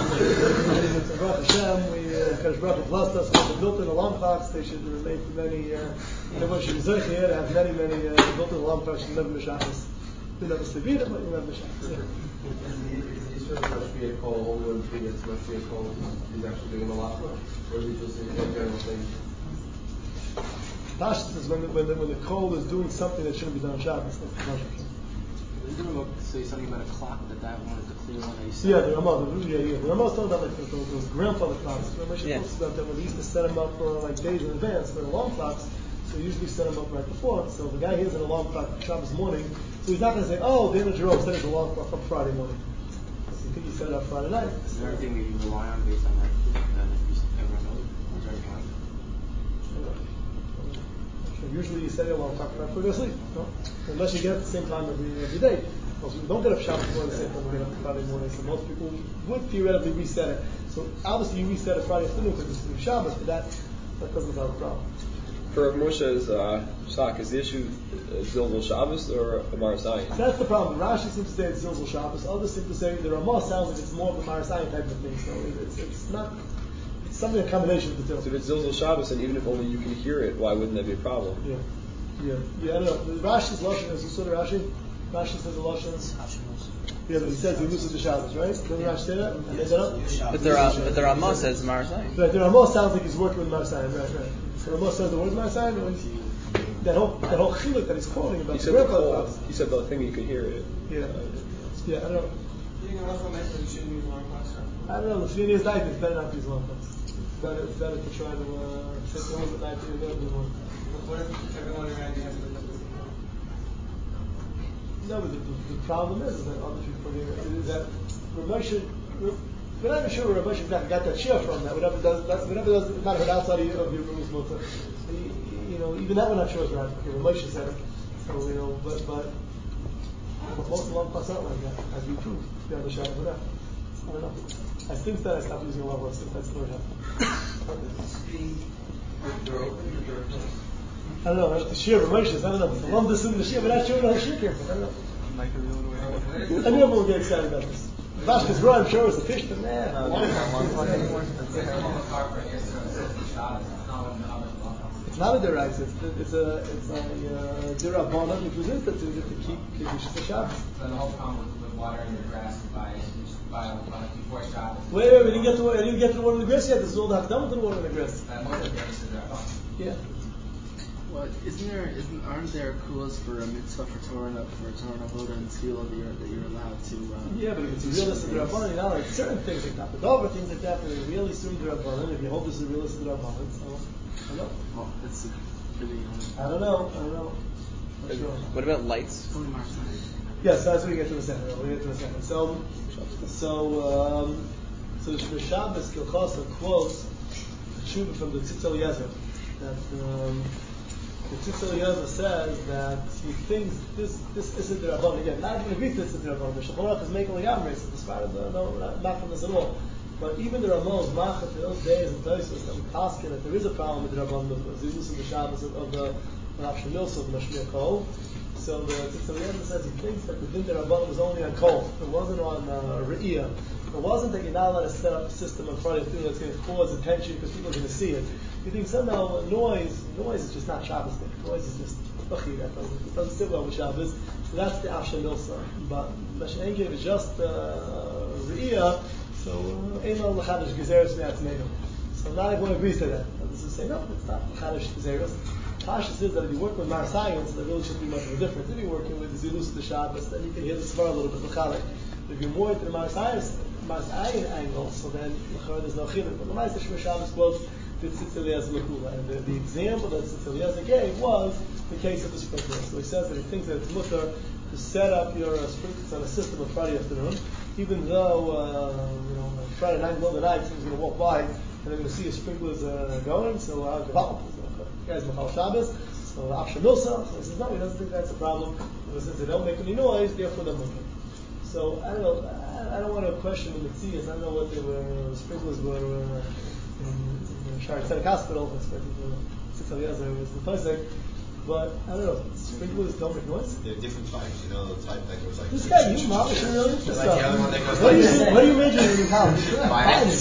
So Baruch Hashem, we Kadosh Baruch Hu blessed us with the built-in alarm clocks. They should remain for many. Everyone should be zeich here to have many, many uh, built-in alarm clocks. You never miss Shabbos. You never sleep either, but you never miss Shabbos. Yeah. Is the Mashmiach Kol only when three minutes Mashmiach Kol is actually doing a lot, or is it just a general thing? Pashtus is when the, when, the, when the Kol is doing something that shouldn't be done on Shabbos. That's the Pashtus. Didn't the Ramah say something about a clock that that one is the clear one that you said? Yeah, the Ramah, the, yeah, yeah. The Ramah was talking about like those, those grandfather clocks. The Ramah Yeah. talks about that when they used to set them up uh, like days in advance for alarm clocks. So they usually set them up right before. So the guy hears an alarm clock Shabbos morning, so he's not going to say, "Oh, Daniel Jerome set his alarm clock up Friday morning." So he could be set it up Friday night. Is there anything that you rely on based on that? That you everyone knows? Is there anything like So usually you set your alarm clock right before you go to sleep, no? Unless you get up at the same time every every day. Most people don't get up Shabbos morning the same time we get up Friday morning. So most people would theoretically reset it. So obviously you reset it Friday afternoon because it's Shabbos, but that that doesn't solve the problem. For Moshe's uh, Shak, is the issue uh, Zilzal Shabbos or Amaras Ayin? That's the problem. Rashi seems to say it's Zilzal Shabbos. Others seem to say the Ramah sounds like it's more of a Maras Ayin type of thing. So it's it's not. It's something a combination of the two. So if it's Zilzal Shabbos, and even if only you can hear it, why wouldn't that be a problem? Yeah, yeah, yeah. I don't know. Rashi's lashon is you saw the Rashi. Rashi says the lashon. Yeah, but he says he loses the Shabbos, right? Doesn't Rashi say that? And yes, that But the Ra- but the Ramah says Marasai. Right, the Ramah sounds like he's working with Marasai. Right, right. The Ramah says the word Marasai. That whole that whole chiluk that he's quoting about He the said the grandpa. call, he said the thing you could hear it. Yeah, yeah. I don't know. You can also mention you shouldn't use long class. I don't know. The Fini is night. It's better not to use long class. It's better. It's better to try to uh, take the home at night to the more. What if everyone around you has to listen? No, but the, the, the problem is, is that other people is that Ramosha. We're not even sure where Ramosha exactly got that share from. That whatever does, that's whatever does, not heard outside of your room's motor. You know, even that we're not sure is right. Okay, Ramosha said it. So you know, but but, but most of long class aren't like that, as we proved. Yeah, the shot for that. I don't know. I since then I stopped using a lot of stuff. That's what happened. I don't know. That's the shear of Ramosha. I don't know. The lump is in the shear, but not sure where the shear came from. I don't know. I knew everyone would get excited about this. Vashka's raw, I'm sure, is a fish, but nah. It's not a deraisa. It's, it's a it's a uh, derabbanan which was instituted to keep Kedusha Shabbos. So the whole problem with watering the grass by by before Shabbos. Wait, wait, we didn't get to I didn't get to the water in the grass yet. This is all the hakdama to the water in the grass. Uh, most of the grass is derabbanan. Yeah. Well, isn't there, isn't, aren't there kulas for a mitzvah for Torah, for Torah Avoda and Tefillah that you're, that you're allowed to? Um, yeah, but if it's a realistic Rabbanan, you know, like certain things like that, but over things like that, but they really assume the Rabbanan. If you hold this is a realistic Rabbanan, so I don't know. Well, that's really. Um, I don't know. I don't know. Not sure. What about lights? Yes, that's what we get to in a second. We get to in a second. So, so, um, so the Shabbos Kilchasa quotes the Tshuva from the Tzitz Eliezer that. Um, The Tzitz Eliezer says that he thinks this this isn't the Rabban again. Not even agrees this isn't the Rabban. The Shulchan Aruch is making Legamre, so despite the no, not, not from this at all. But even the Ramon is machat in those days and Tosfos that we asking that there is a problem with the Rabban of the Zilus and the Shabbos of, of the Rav Shmuel of the Mashmir Kol. So the Tzitz Eliezer says he thinks that the Din the Rabban was only on Kol. It wasn't on uh, Re'iyah. It wasn't that you're not allowed to set up a system in front of you that's going to cause attention because people are going to see it. You think somehow noise, noise is just not Shabbos thing. Noise is just uchi, that doesn't, it doesn't sit well with Shabbos. So that's the Asher Milsa. But Mashenke is just uh, Re'iyah, so Eino L'chadish Gezeres Me'atzmeinu. So not everyone agrees to that. This is saying, no, it's not L'chadish Gezeres. Tasha says that if you work with Mar Science, there really shouldn't be much of a difference. If you're working with Zilus the Shabbos, then you can hear the Svar a little bit L'chadish. If you're more into the Mar Science, Mar Science angle, so then there's no chiluk. But the Ma'aser Shmir Shabbos quotes the Tzitz Eliezer L'kula. And the, the example that Tzitz Eliezer gave was the case of the sprinkler. So he says that he thinks that it's mutter to set up your uh, sprinklers on a system on Friday afternoon, even though, uh, you know, Friday night, middle of the night, someone's going to walk by and they're going to see your sprinklers uh, going. So, uh, guys, Machal Shabbos. So, Afsha Milsa. So he says, no, he doesn't think that's a problem. But since they don't make any noise, therefore they're mutter. So, I don't know, I don't want to question the Metzias. I don't know what they were, the sprinklers were uh, in, in Shari Tzedek Hospital, expecting the Tzitz Eliezer was the Pesach. But, I don't know, sprinklers don't make noise? There are different types, you know, the type that goes like... This guy, you mom, is really interesting. Like the other one that goes what like... Do you, what do you major in your house? But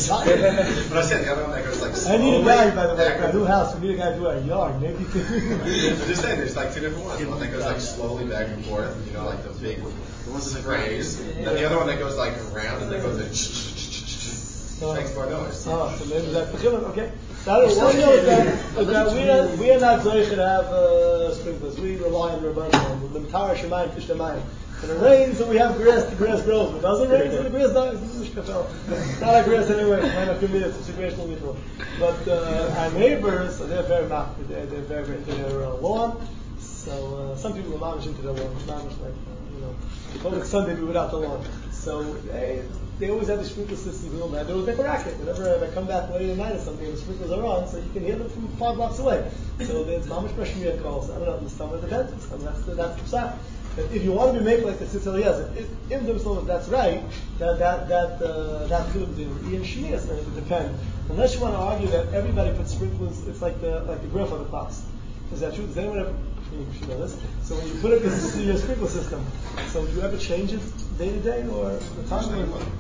I said the other one that goes like... I need a guy, by the way, for a new house. We need a guy to do our yard. Maybe you can... I'm just saying, there's like two different ones. One that goes like slowly back and forth, you know, like the big sprays. And then the other one that goes like around and then goes like... Makes more noise. Oh, so maybe that's the chiluk, okay. Now, what we know is that, is that we, are, we are not zoich to have uh, sprinklers. We rely on Rabbanan, the Mitara Shemayim, Kish Shemayim. When it rains, so we have grass, the grass grows. When it doesn't rain, so the grass dies. It's not our grass anyway. It's not a few minutes. It's a grass only for. But uh, our neighbors, so they're very not. They're, they're very, very into their uh, lawn. So uh, some people are not into their lawn. It's not much like, uh, you know, public Sunday be without the lawn. So they, they always have the sprinkler systems and all that. They always make a racket. Whenever I come back late at night or something, the sprinklers are on, so you can hear them from five blocks away. So there's mamish b'shmiyat calls. I don't know, the stomach of the dentist. I mean, that's the that's the psak. If you want to be make like the Tzitz Eliezer, if, if themselves that's right, that that that uh, that could be Ian Shmir is going to depend. Unless you want to argue that everybody puts sprinklers, it's like the like the grandfather clocks. Is that true? Does anyone ever? You should know this. So when you put up your, your sprinkler system, so do you ever change it day to day or the time? What?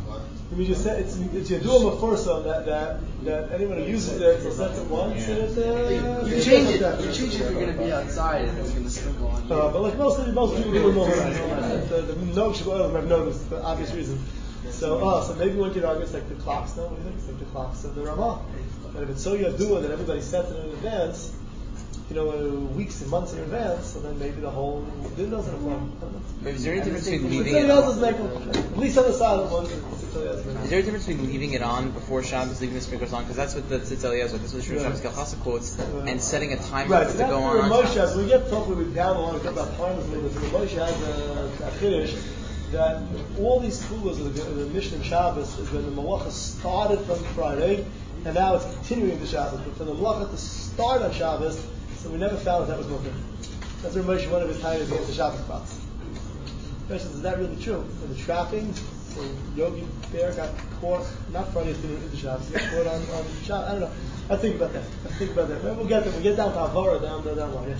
I mean, you said it's it's Yadua Mefursa that that that anyone who uses it will set it once and it. Uh, You change it. You change it if you're going to be outside and it's going to sprinkle on you. Uh, but like most most people know that. The, the no Shabbat have noticed for obvious reason. So, oh, so maybe one could argue it's like the clocks. No, what do you think? It's like the clocks of the Ramah. And if it's so Yadua that everybody sets it in advance, you know, uh, weeks and months in advance, so then maybe the whole din doesn't apply. But is there any difference between leaving it it on? on? At least on the silent ones. Is there a difference between leaving it on before Shabbos, leaving the sprinklers on? Because that's what the Tzitz Eliezer, this is what Shur Shabbos Kalchasa quotes, and setting a timer right, for so it to go on. Moshe, so we get probably with down along, we talk about timers a little bit. So Moshe has a, a chiddush that all these kulas of the, the Mishnah Shabbos is when the Malacha started from Friday, and now it's continuing to Shabbos. But for the Malacha to start on Shabbos, so we never found that that was Mokher. That's where Moshe, one of his titles against the Shabbos spots. The question is, is that really true? In the trapping, so Yogi Bear got caught, not Friday afternoon into Shabbos, he got caught on, on Shabbos. I don't know. I think about that. I think about that. We'll get there. We'll get down to Avara, down the down line.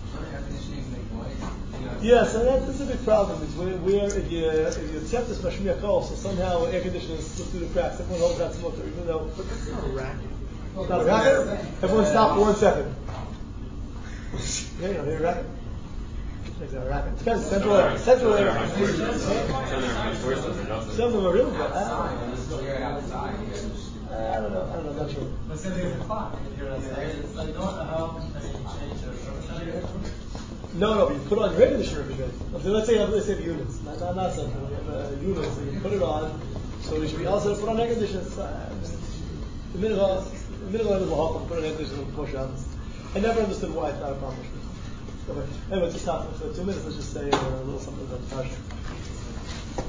Yeah. Yeah, so that's, that's a big problem. Is where, where if you if you accept this Mashmiya Kol, so somehow air conditioners slip through the cracks. Everyone holds that smoker, even though. But it's not a racket. It's not a racket. Everyone stop for one second. Yeah, you know, hear a racket. It's a racket. Depends. Central area. Central area. Some of them are really bad. I don't know. I don't know. I don't know. I'm not sure. But since it's a clock, if you're outside, it's like don't help and you change it. No, no, but you put on your air conditioner every day. Okay, let's say let's say units, not not, not something. We have uh, units, and you put it on, so we should be also put on air conditioners. Uh, the minute the minute I was a hawk, put on air conditioner before Shabbos. I never understood why it's not a problem. Okay. Anyway, just stop for two minutes. Let's just say uh, a little something about the Parsha.